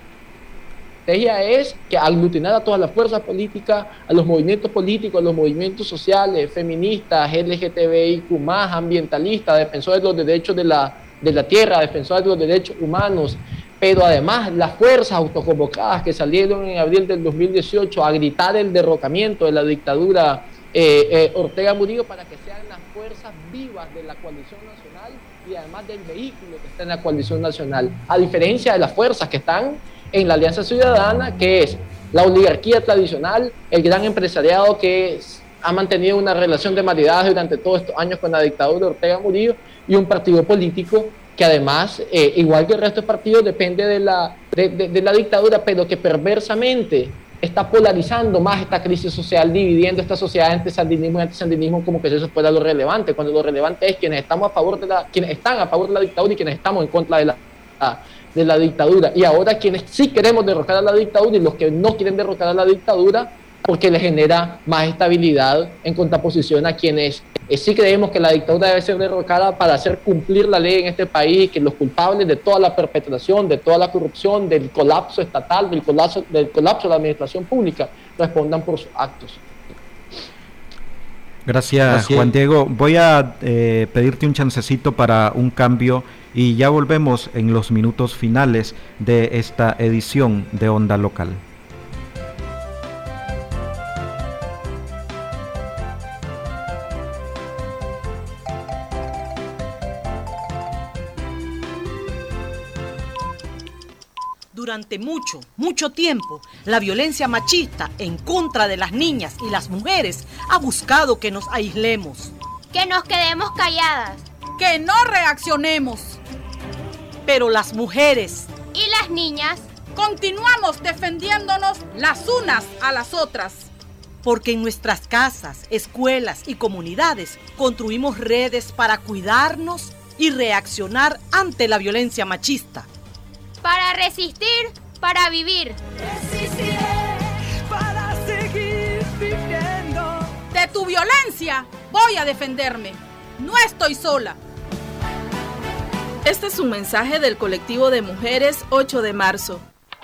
la estrategia es que aglutinar a todas las fuerzas políticas, a los movimientos políticos, a los movimientos sociales, feministas, L G T B I Q más, ambientalistas, defensores de los derechos de la de la tierra, defensores de los derechos humanos, pero además las fuerzas autoconvocadas que salieron en abril del dos mil dieciocho a gritar el derrocamiento de la dictadura eh, eh, Ortega Murillo para que sean las fuerzas vivas de la coalición nacional y además del vehículo que está en la coalición nacional, a diferencia de las fuerzas que están en la Alianza Ciudadana, que es la oligarquía tradicional, el gran empresariado que ha mantenido una relación de maridaje durante todos estos años con la dictadura de Ortega Murillo, y un partido político que además, eh, igual que el resto de partidos, depende de la, de, de, de la dictadura, pero que perversamente está polarizando más esta crisis social, dividiendo esta sociedad entre sandinismo y antisandinismo, como que eso fuera lo relevante, cuando lo relevante es quienes estamos a favor de la, quienes están a favor de la dictadura y quienes estamos en contra de la, de la dictadura. Y ahora quienes sí queremos derrocar a la dictadura y los que no quieren derrocar a la dictadura, porque le genera más estabilidad en contraposición a quienes eh, sí creemos que la dictadura debe ser derrocada para hacer cumplir la ley en este país, que los culpables de toda la perpetración, de toda la corrupción, del colapso estatal, del colapso, del colapso de la administración pública, respondan por sus actos. Gracias, Gracias. Juan Diego. Voy a eh, pedirte un chancecito para un cambio y ya volvemos en los minutos finales de esta edición de Onda Local. Durante mucho, mucho tiempo, la violencia machista en contra de las niñas y las mujeres ha buscado que nos aislemos. Que nos quedemos calladas. Que no reaccionemos. Pero las mujeres y las niñas continuamos defendiéndonos las unas a las otras. Porque en nuestras casas, escuelas y comunidades construimos redes para cuidarnos y reaccionar ante la violencia machista. Para resistir, para vivir. Resistiré para seguir viviendo. De tu violencia voy a defenderme. No estoy sola. Este es un mensaje del colectivo de mujeres ocho de marzo.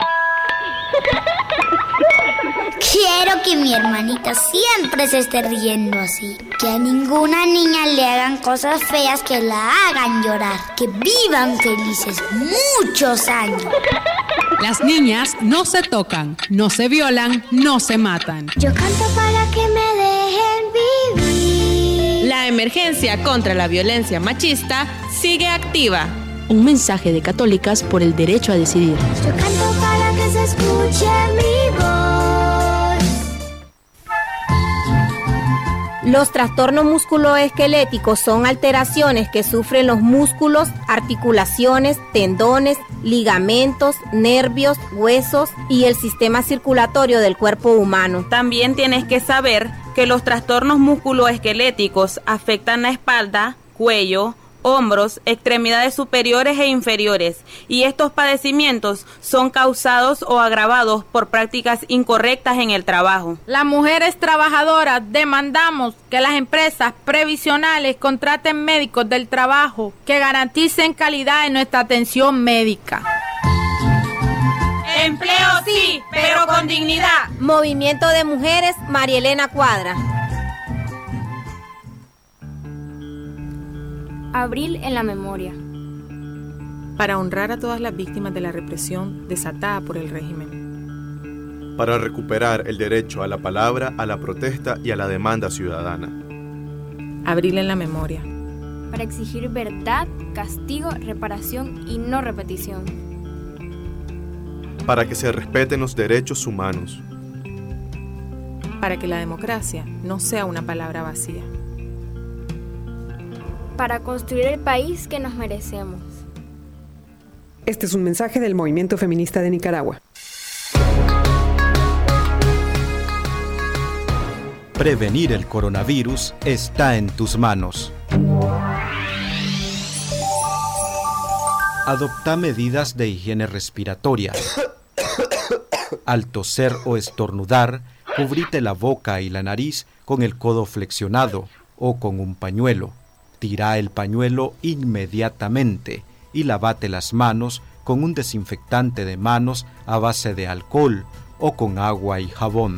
Quiero que mi hermanita siempre se esté riendo así. Que a ninguna niña le hagan cosas feas que la hagan llorar. Que vivan felices muchos años. Las niñas no se tocan, no se violan, no se matan. Yo canto para que me dejen vivir. La emergencia contra la violencia machista sigue activa. Un mensaje de Católicas por el derecho a decidir. Yo canto para que se escuche mi voz. Los trastornos musculoesqueléticos son alteraciones que sufren los músculos, articulaciones, tendones, ligamentos, nervios, huesos y el sistema circulatorio del cuerpo humano. También tienes que saber que los trastornos musculoesqueléticos afectan la espalda, cuello, hombros, extremidades superiores e inferiores, y estos padecimientos son causados o agravados por prácticas incorrectas en el trabajo. Las mujeres trabajadoras demandamos que las empresas previsionales contraten médicos del trabajo que garanticen calidad en nuestra atención médica. Empleo sí, pero con dignidad. Movimiento de Mujeres, María Elena Cuadra. Abril en la memoria. Para honrar a todas las víctimas de la represión desatada por el régimen. Para recuperar el derecho a la palabra, a la protesta y a la demanda ciudadana. Abril en la memoria. Para exigir verdad, castigo, reparación y no repetición. Para que se respeten los derechos humanos. Para que la democracia no sea una palabra vacía. Para construir el país que nos merecemos. Este es un mensaje del Movimiento Feminista de Nicaragua. Prevenir el coronavirus está en tus manos. Adopta medidas de higiene respiratoria. Al toser o estornudar, cubrite la boca y la nariz con el codo flexionado o con un pañuelo. Tira el pañuelo inmediatamente y lavate las manos con un desinfectante de manos a base de alcohol o con agua y jabón.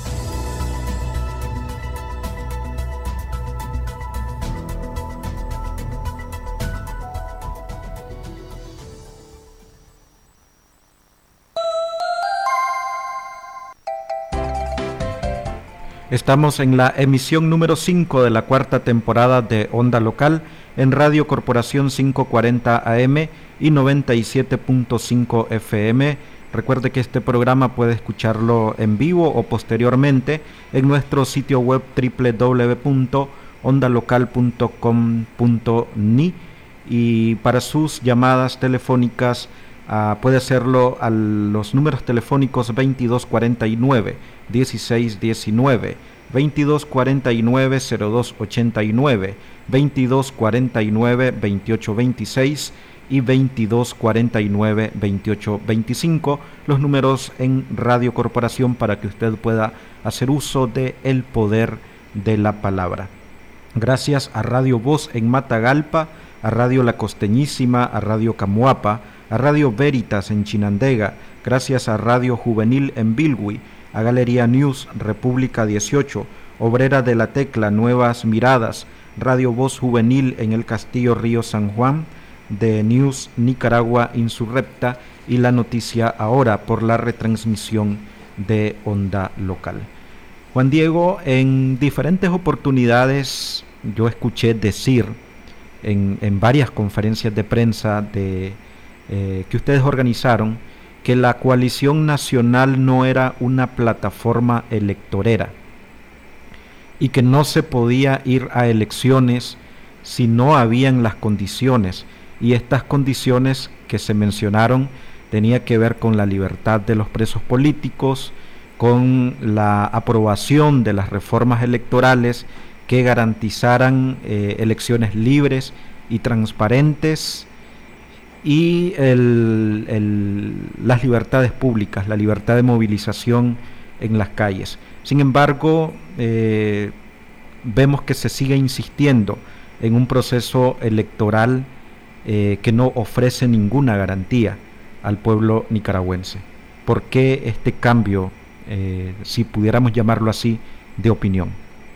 Estamos en la emisión número cinco de la cuarta temporada de Onda Local en Radio Corporación quinientos cuarenta A M y noventa y siete punto cinco F M. Recuerde que este programa puede escucharlo en vivo o posteriormente en nuestro sitio web doble u doble u doble u punto onda local punto com punto ni, y para sus llamadas telefónicas Uh, puede hacerlo a los números telefónicos veintidós cuarenta y nueve, dieciséis diecinueve, veintidós cuarenta y nueve, cero dos ochenta y nueve, veintidós cuarenta y nueve, veintiocho veintiséis y veintidós cuarenta y nueve, veintiocho veinticinco, los números en Radio Corporación para que usted pueda hacer uso de el poder de la palabra. Gracias a Radio Voz en Matagalpa, a Radio La Costeñísima, a Radio Camuapa, a Radio Veritas en Chinandega, gracias a Radio Juvenil en Bilwi, a Galería News República dieciocho, Obrera de la Tecla Nuevas Miradas, Radio Voz Juvenil en el Castillo Río San Juan, de News Nicaragua Insurrecta y La Noticia Ahora por la retransmisión de Onda Local. Juan Diego, en diferentes oportunidades yo escuché decir en, en varias conferencias de prensa de Eh, que ustedes organizaron, que la coalición nacional no era una plataforma electorera y que no se podía ir a elecciones si no habían las condiciones, y estas condiciones que se mencionaron tenía que ver con la libertad de los presos políticos, con la aprobación de las reformas electorales que garantizaran eh, elecciones libres y transparentes, y el, el, las libertades públicas, la libertad de movilización en las calles. Sin embargo, eh, vemos que se sigue insistiendo en un proceso electoral eh, que no ofrece ninguna garantía al pueblo nicaragüense. ¿Por qué este cambio, eh, si pudiéramos llamarlo así, de opinión?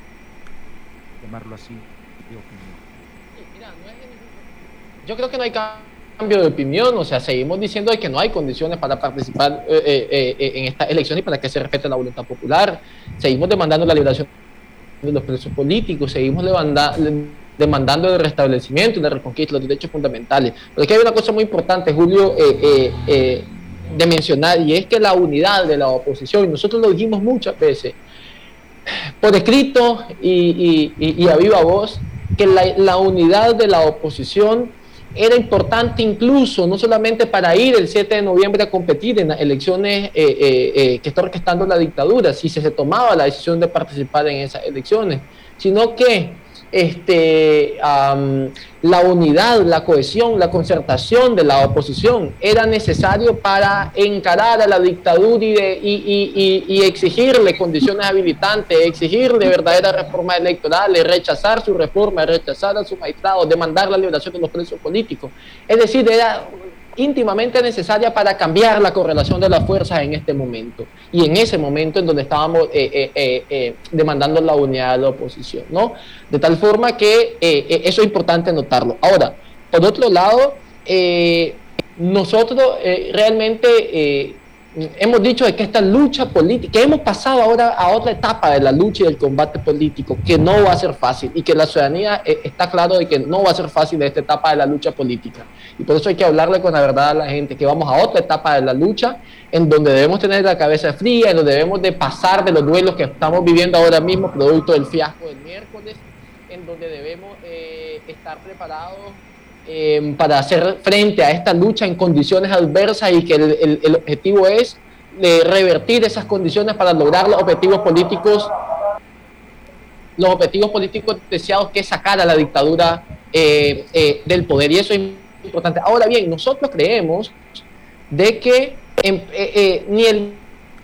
Llamarlo así, de opinión. Mira, no es... Yo creo que no hay cambio cambio de opinión, o sea, seguimos diciendo de que no hay condiciones para participar eh, eh, eh, en esta elección y para que se respete la voluntad popular. Seguimos demandando la liberación de los presos políticos, seguimos demanda, demandando el restablecimiento y la reconquista de los derechos fundamentales. Pero es que hay una cosa muy importante, Julio, eh, eh, eh, de mencionar, y es que la unidad de la oposición, y nosotros lo dijimos muchas veces, por escrito y, y, y, y a viva voz, que la, la unidad de la oposición era importante incluso, no solamente para ir el siete de noviembre a competir en las elecciones eh, eh, eh, que está orquestando la dictadura, si se, se tomaba la decisión de participar en esas elecciones, sino que este, um, la unidad, la cohesión, la concertación de la oposición era necesario para encarar a la dictadura y, de, y, y, y, y exigirle condiciones habilitantes, exigirle verdaderas reformas electorales, rechazar su reforma, rechazar a sus magistrados, demandar la liberación de los presos políticos. Es decir, era íntimamente necesaria para cambiar la correlación de las fuerzas en este momento, y en ese momento en donde estábamos eh, eh, eh, eh, demandando la unidad de la oposición, ¿no? De tal forma que eh, eh, eso es importante notarlo. Ahora, por otro lado, eh, nosotros eh, realmente eh, hemos dicho de que esta lucha política, que hemos pasado ahora a otra etapa de la lucha y del combate político, que no va a ser fácil, y que la ciudadanía eh, está claro de que no va a ser fácil de esta etapa de la lucha política, y por eso hay que hablarle con la verdad a la gente, que vamos a otra etapa de la lucha, en donde debemos tener la cabeza fría, en donde debemos de pasar de los duelos que estamos viviendo ahora mismo, producto del fiasco del miércoles, en donde debemos eh, estar preparados Eh, para hacer frente a esta lucha en condiciones adversas, y que el, el, el objetivo es de revertir esas condiciones para lograr los objetivos políticos los objetivos políticos deseados, que es sacar a la dictadura eh, eh, del poder, y eso es importante. Ahora bien, nosotros creemos de que eh, eh, ni el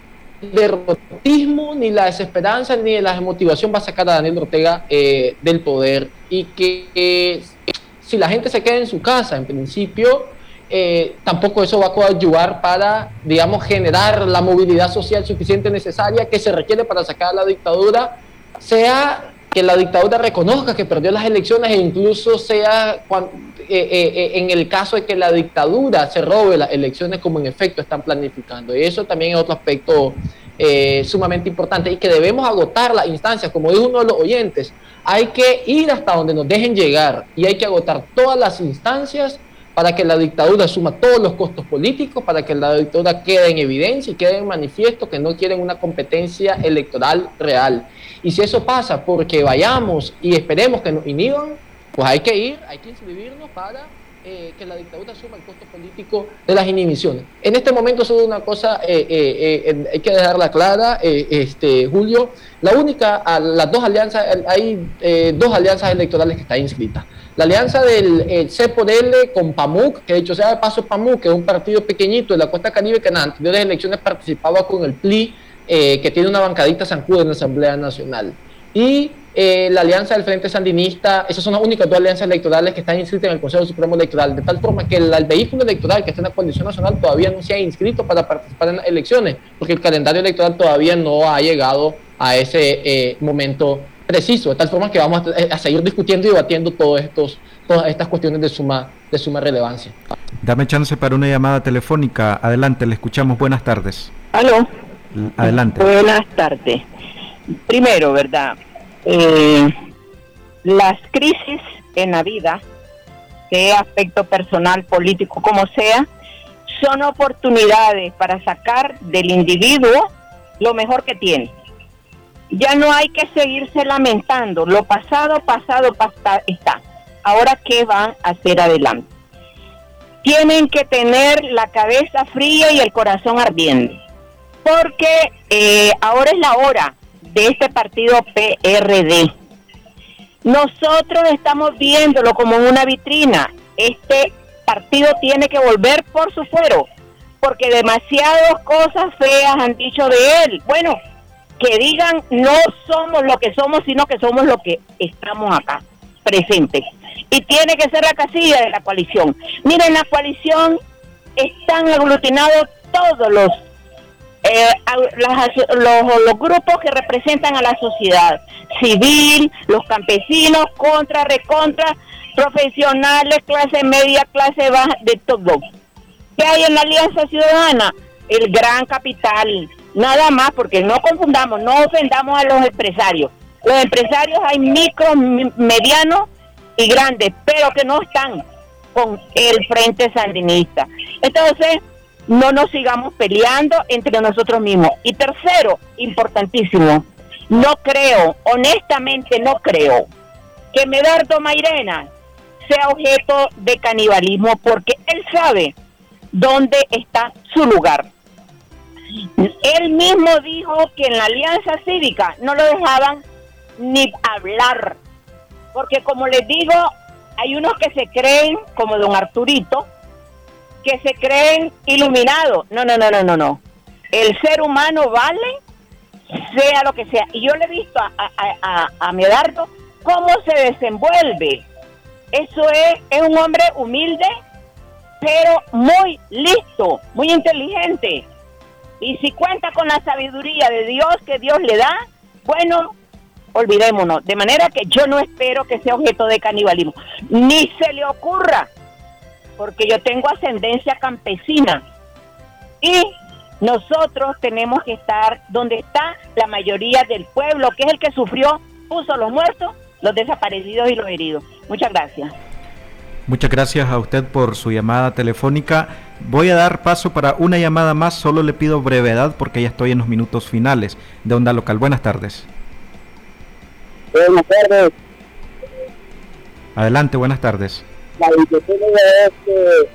derrotismo, ni la desesperanza, ni la motivación va a sacar a Daniel Ortega eh, del poder, y que eh, si la gente se queda en su casa, en principio, eh, tampoco eso va a coadyuvar para, digamos, generar la movilidad social suficiente necesaria que se requiere para sacar a la dictadura, sea que la dictadura reconozca que perdió las elecciones, e incluso sea cuando, eh, eh, en el caso de que la dictadura se robe las elecciones, como en efecto están planificando. Y eso también es otro aspecto eh, sumamente importante, y que debemos agotar las instancias, como dijo uno de los oyentes. Hay que ir hasta donde nos dejen llegar, y hay que agotar todas las instancias para que la dictadura asuma todos los costos políticos, para que la dictadura quede en evidencia y quede en manifiesto que no quieren una competencia electoral real. Y si eso pasa porque vayamos y esperemos que nos inhiban, pues hay que ir, hay que inscribirnos para eh, que la dictadura asuma el costo político de las inhibiciones. En este momento solo una cosa eh, eh, eh, hay que dejarla clara, eh, este, Julio, la única, a, las dos alianzas, hay eh, dos alianzas electorales que están inscritas. La alianza del el C por L con PAMUC, que dicho sea de paso PAMUC, que es un partido pequeñito de la costa caribe que en las anteriores elecciones participaba con el P L I, eh, que tiene una bancadita zancuda en la Asamblea Nacional. Y eh, la alianza del Frente Sandinista, esas son las únicas dos alianzas electorales que están inscritas en el Consejo Supremo Electoral, de tal forma que el, el vehículo electoral que está en la coalición nacional todavía no se ha inscrito para participar en las elecciones, porque el calendario electoral todavía no ha llegado a ese eh, momento preciso, de tal forma que vamos a, a seguir discutiendo y debatiendo todos estos, todas estas cuestiones de suma, de suma relevancia. Dame chance para una llamada telefónica. Adelante, le escuchamos. Buenas tardes. Aló. Adelante. Buenas tardes. Primero, ¿verdad? Eh, las crisis en la vida, sea aspecto personal, político, como sea, son oportunidades para sacar del individuo lo mejor que tiene. Ya no hay que seguirse lamentando. Lo pasado, pasado, pasado está. Ahora, ¿qué van a hacer adelante? Tienen que tener la cabeza fría y el corazón ardiente. Porque eh, ahora es la hora de este partido P R D. Nosotros estamos viéndolo como una vitrina. Este partido tiene que volver por su fuero, porque demasiadas cosas feas han dicho de él. Bueno, que digan no somos lo que somos, sino que somos lo que estamos acá, presentes. Y tiene que ser la casilla de la coalición. Miren, la coalición están aglutinados todos los Eh, las, los, los grupos que representan a la sociedad civil, los campesinos, contra, recontra, profesionales, clase media, clase baja, de todo. ¿Qué hay en la Alianza Ciudadana? El gran capital, nada más, porque no confundamos, no ofendamos a los empresarios. Los empresarios hay micro, medianos y grandes, pero que no están con el Frente Sandinista. Entonces, no nos sigamos peleando entre nosotros mismos. Y tercero, importantísimo, no creo, honestamente no creo, que Medardo Mairena sea objeto de canibalismo, porque él sabe dónde está su lugar. Él mismo dijo que en la Alianza Cívica no lo dejaban ni hablar, porque como les digo, hay unos que se creen, como don Arturito, que se creen iluminados. No, no, no, no, no, no. El ser humano vale, sea lo que sea. Y yo le he visto a, a, a, a Medardo cómo se desenvuelve. Eso es, es un hombre humilde, pero muy listo, muy inteligente. Y si cuenta con la sabiduría de Dios que Dios le da, bueno, olvidémonos. De manera que yo no espero que sea objeto de canibalismo. Ni se le ocurra, porque yo tengo ascendencia campesina y nosotros tenemos que estar donde está la mayoría del pueblo, que es el que sufrió, puso los muertos, los desaparecidos y los heridos. Muchas gracias. Muchas gracias a usted por su llamada telefónica. Voy a dar paso para una llamada más, solo le pido brevedad porque ya estoy en los minutos finales de Onda Local. Buenas tardes. Buenas tardes. Adelante, buenas tardes. La inquietud es que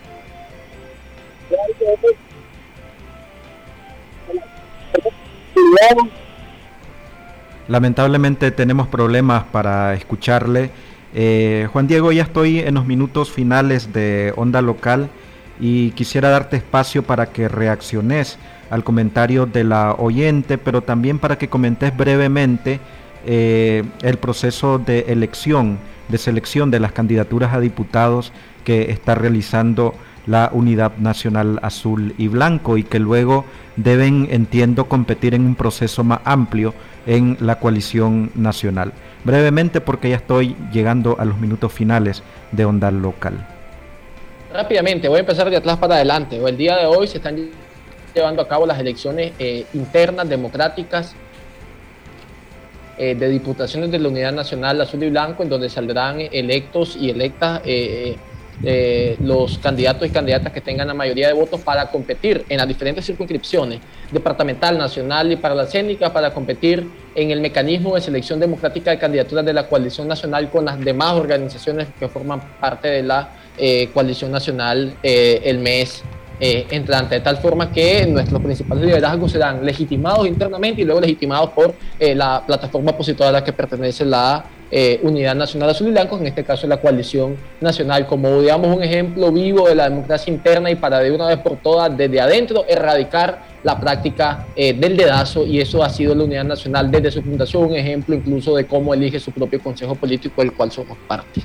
lamentablemente tenemos problemas para escucharle. eh, Juan Diego, ya estoy en los minutos finales de Onda Local y quisiera darte espacio para que reacciones al comentario de la oyente, pero también para que comentes brevemente eh, el proceso de elección de selección de las candidaturas a diputados que está realizando la Unidad Nacional Azul y Blanco y que luego deben, entiendo, competir en un proceso más amplio en la coalición nacional. Brevemente, porque ya estoy llegando a los minutos finales de Onda Local. Rápidamente, voy a empezar de atrás para adelante. El día de hoy se están llevando a cabo las elecciones eh, internas democráticas Eh, de diputaciones de la Unidad Nacional Azul y Blanco, en donde saldrán electos y electas eh, eh, los candidatos y candidatas que tengan la mayoría de votos para competir en las diferentes circunscripciones, departamental, nacional y para la escénica, para competir en el mecanismo de selección democrática de candidaturas de la coalición nacional con las demás organizaciones que forman parte de la eh, coalición nacional eh, el mes Eh, entrante, de tal forma que nuestros principales liderazgos serán legitimados internamente y luego legitimados por eh, la plataforma opositora a la que pertenece la eh, Unidad Nacional Azul y Blanco, en este caso la coalición nacional, como digamos un ejemplo vivo de la democracia interna y para de una vez por todas desde adentro erradicar la práctica eh, del dedazo, y eso ha sido la Unidad Nacional desde su fundación, un ejemplo incluso de cómo elige su propio consejo político del cual somos parte.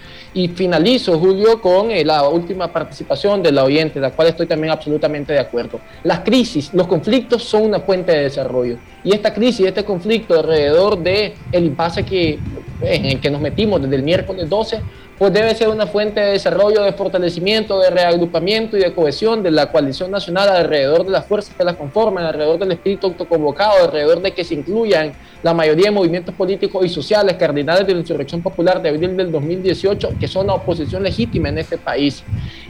Y finalizo, Julio, con eh, la última participación de la oyente, la cual estoy también absolutamente de acuerdo. Las crisis, los conflictos son una fuente de desarrollo. Y esta crisis, este conflicto alrededor del impasse que, en el que nos metimos desde el miércoles doce, pues debe ser una fuente de desarrollo, de fortalecimiento, de reagrupamiento y de cohesión de la coalición nacional alrededor de las fuerzas que la conforman, alrededor del espíritu autoconvocado, alrededor de que se incluyan la mayoría de movimientos políticos y sociales cardinales de la insurrección popular de abril del dos mil dieciocho, que son la oposición legítima en este país.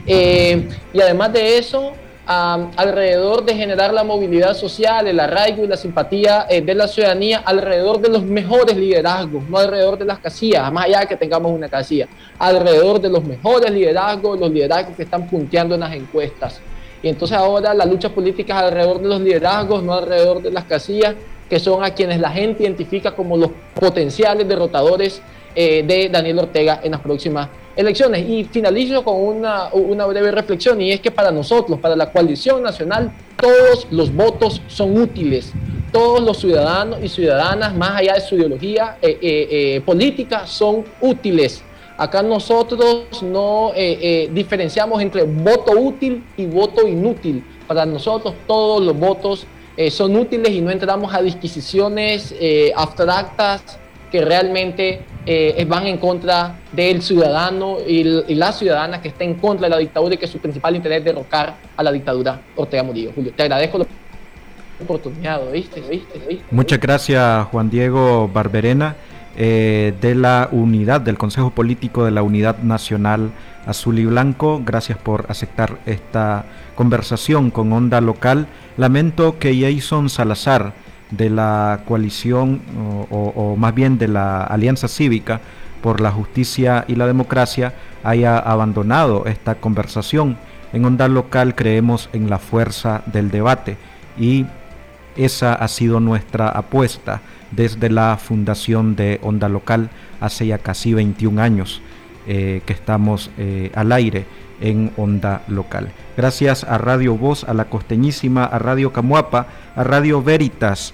Eh, y además de eso, Um, alrededor de generar la movilidad social, el arraigo y la simpatía eh, de la ciudadanía alrededor de los mejores liderazgos, no alrededor de las casillas, más allá de que tengamos una casilla, alrededor de los mejores liderazgos, los liderazgos que están punteando en las encuestas. Y entonces ahora la lucha política es alrededor de los liderazgos, no alrededor de las casillas, que son a quienes la gente identifica como los potenciales derrotadores eh, de Daniel Ortega en las próximas elecciones. Y finalizo con una, una breve reflexión, y es que para nosotros, para la coalición nacional, todos los votos son útiles. Todos los ciudadanos y ciudadanas, más allá de su ideología eh, eh, eh, política, son útiles. Acá nosotros no eh, eh, diferenciamos entre voto útil y voto inútil. Para nosotros todos los votos eh, son útiles y no entramos a disquisiciones eh, abstractas que realmente eh, van en contra del ciudadano y, y la ciudadana que está en contra de la dictadura y que su principal interés es derrocar a la dictadura Ortega Murillo. Julio, te agradezco la oportunidad, ¿viste? ¿Viste? ¿Viste? Muchas gracias, Juan Diego Barberena, eh, de la unidad, del Consejo Político de la Unidad Nacional Azul y Blanco. Gracias por aceptar esta conversación con Onda Local. Lamento que Jason Salazar, de la coalición o, o, o más bien de la Alianza Cívica por la Justicia y la Democracia, haya abandonado esta conversación. En Onda Local creemos en la fuerza del debate y esa ha sido nuestra apuesta desde la fundación de Onda Local hace ya casi veintiún años eh, que estamos eh, al aire en Onda Local. Gracias a Radio Voz, a La Costeñísima, a Radio Camuapa, a Radio Veritas.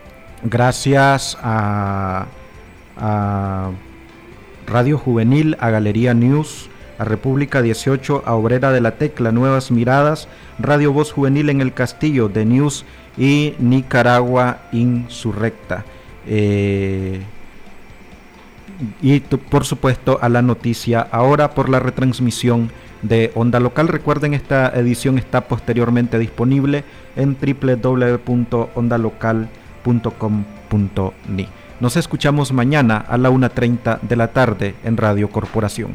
Gracias a, a Radio Juvenil, a Galería News, a República dieciocho, a Obrera de la Tecla, Nuevas Miradas, Radio Voz Juvenil en el Castillo, de News y Nicaragua Insurrecta. Eh, y t- por supuesto a La Noticia Ahora por la retransmisión de Onda Local. Recuerden, esta edición está posteriormente disponible en doble u doble u doble u punto onda local punto com punto ni. Nos escuchamos mañana a la una treinta de la tarde en Radio Corporación.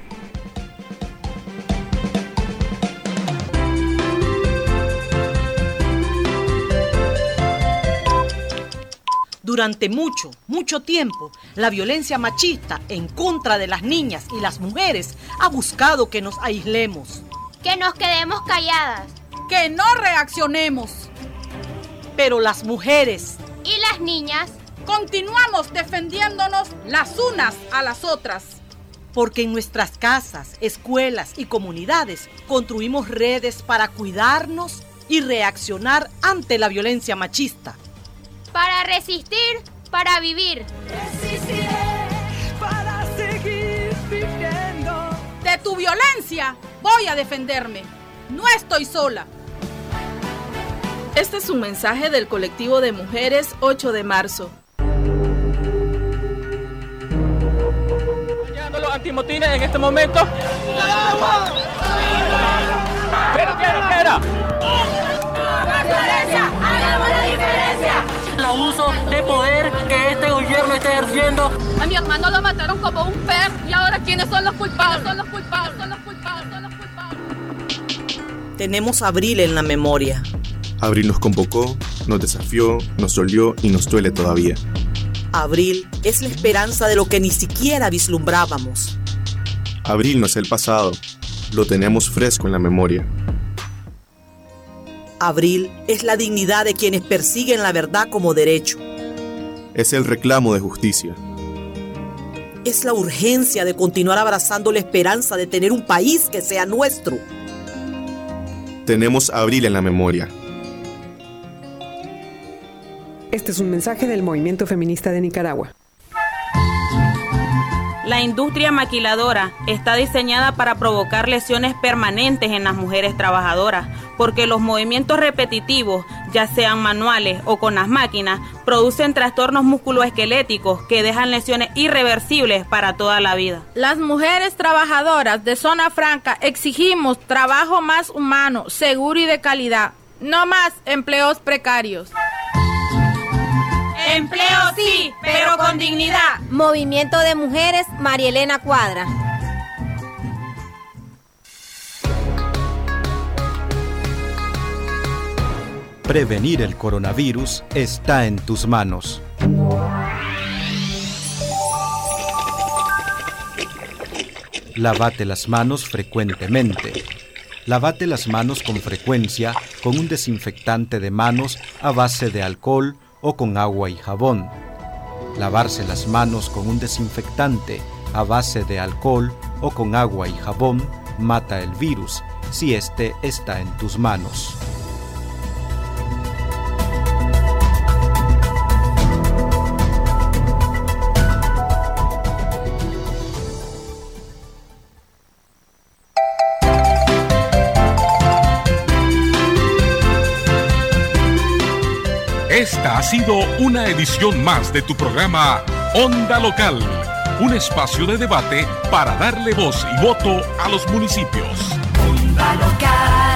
Durante mucho, mucho tiempo, la violencia machista en contra de las niñas y las mujeres ha buscado que nos aislemos. Que nos quedemos calladas. Que no reaccionemos. Pero las mujeres y las niñas continuamos defendiéndonos las unas a las otras. Porque en nuestras casas, escuelas y comunidades construimos redes para cuidarnos y reaccionar ante la violencia machista. Para resistir, para vivir. Resistiré para seguir viviendo. De tu violencia voy a defenderme. No estoy sola. Este es un mensaje del colectivo de mujeres ocho de marzo. Llegando los antimotines en este momento. Espera, espera, espera. ¡La violencia! ¡Hagamos la diferencia! El abuso de poder que este gobierno se esté ejerciendo. A mi hermano lo mataron como un perro y ahora ¿quiénes son los culpables? Son los culpables, son los culpables, son los culpables. Tenemos a Abril en la memoria. Abril nos convocó, nos desafió, nos dolió y nos duele todavía. Abril es la esperanza de lo que ni siquiera vislumbrábamos. Abril no es el pasado, lo tenemos fresco en la memoria. Abril es la dignidad de quienes persiguen la verdad como derecho. Es el reclamo de justicia. Es la urgencia de continuar abrazando la esperanza de tener un país que sea nuestro. Tenemos a Abril en la memoria. Este es un mensaje del Movimiento Feminista de Nicaragua. La industria maquiladora está diseñada para provocar lesiones permanentes en las mujeres trabajadoras, porque los movimientos repetitivos, ya sean manuales o con las máquinas, producen trastornos musculoesqueléticos que dejan lesiones irreversibles para toda la vida. Las mujeres trabajadoras de Zona Franca exigimos trabajo más humano, seguro y de calidad, no más empleos precarios. Empleo sí, pero con dignidad. Movimiento de Mujeres, María Elena Cuadra. Prevenir el coronavirus está en tus manos. Lávate las manos frecuentemente. Lávate las manos con frecuencia con un desinfectante de manos a base de alcohol o con agua y jabón. Lavarse las manos con un desinfectante a base de alcohol o con agua y jabón mata el virus si este está en tus manos. Esta ha sido una edición más de tu programa Onda Local, un espacio de debate para darle voz y voto a los municipios. Onda Local.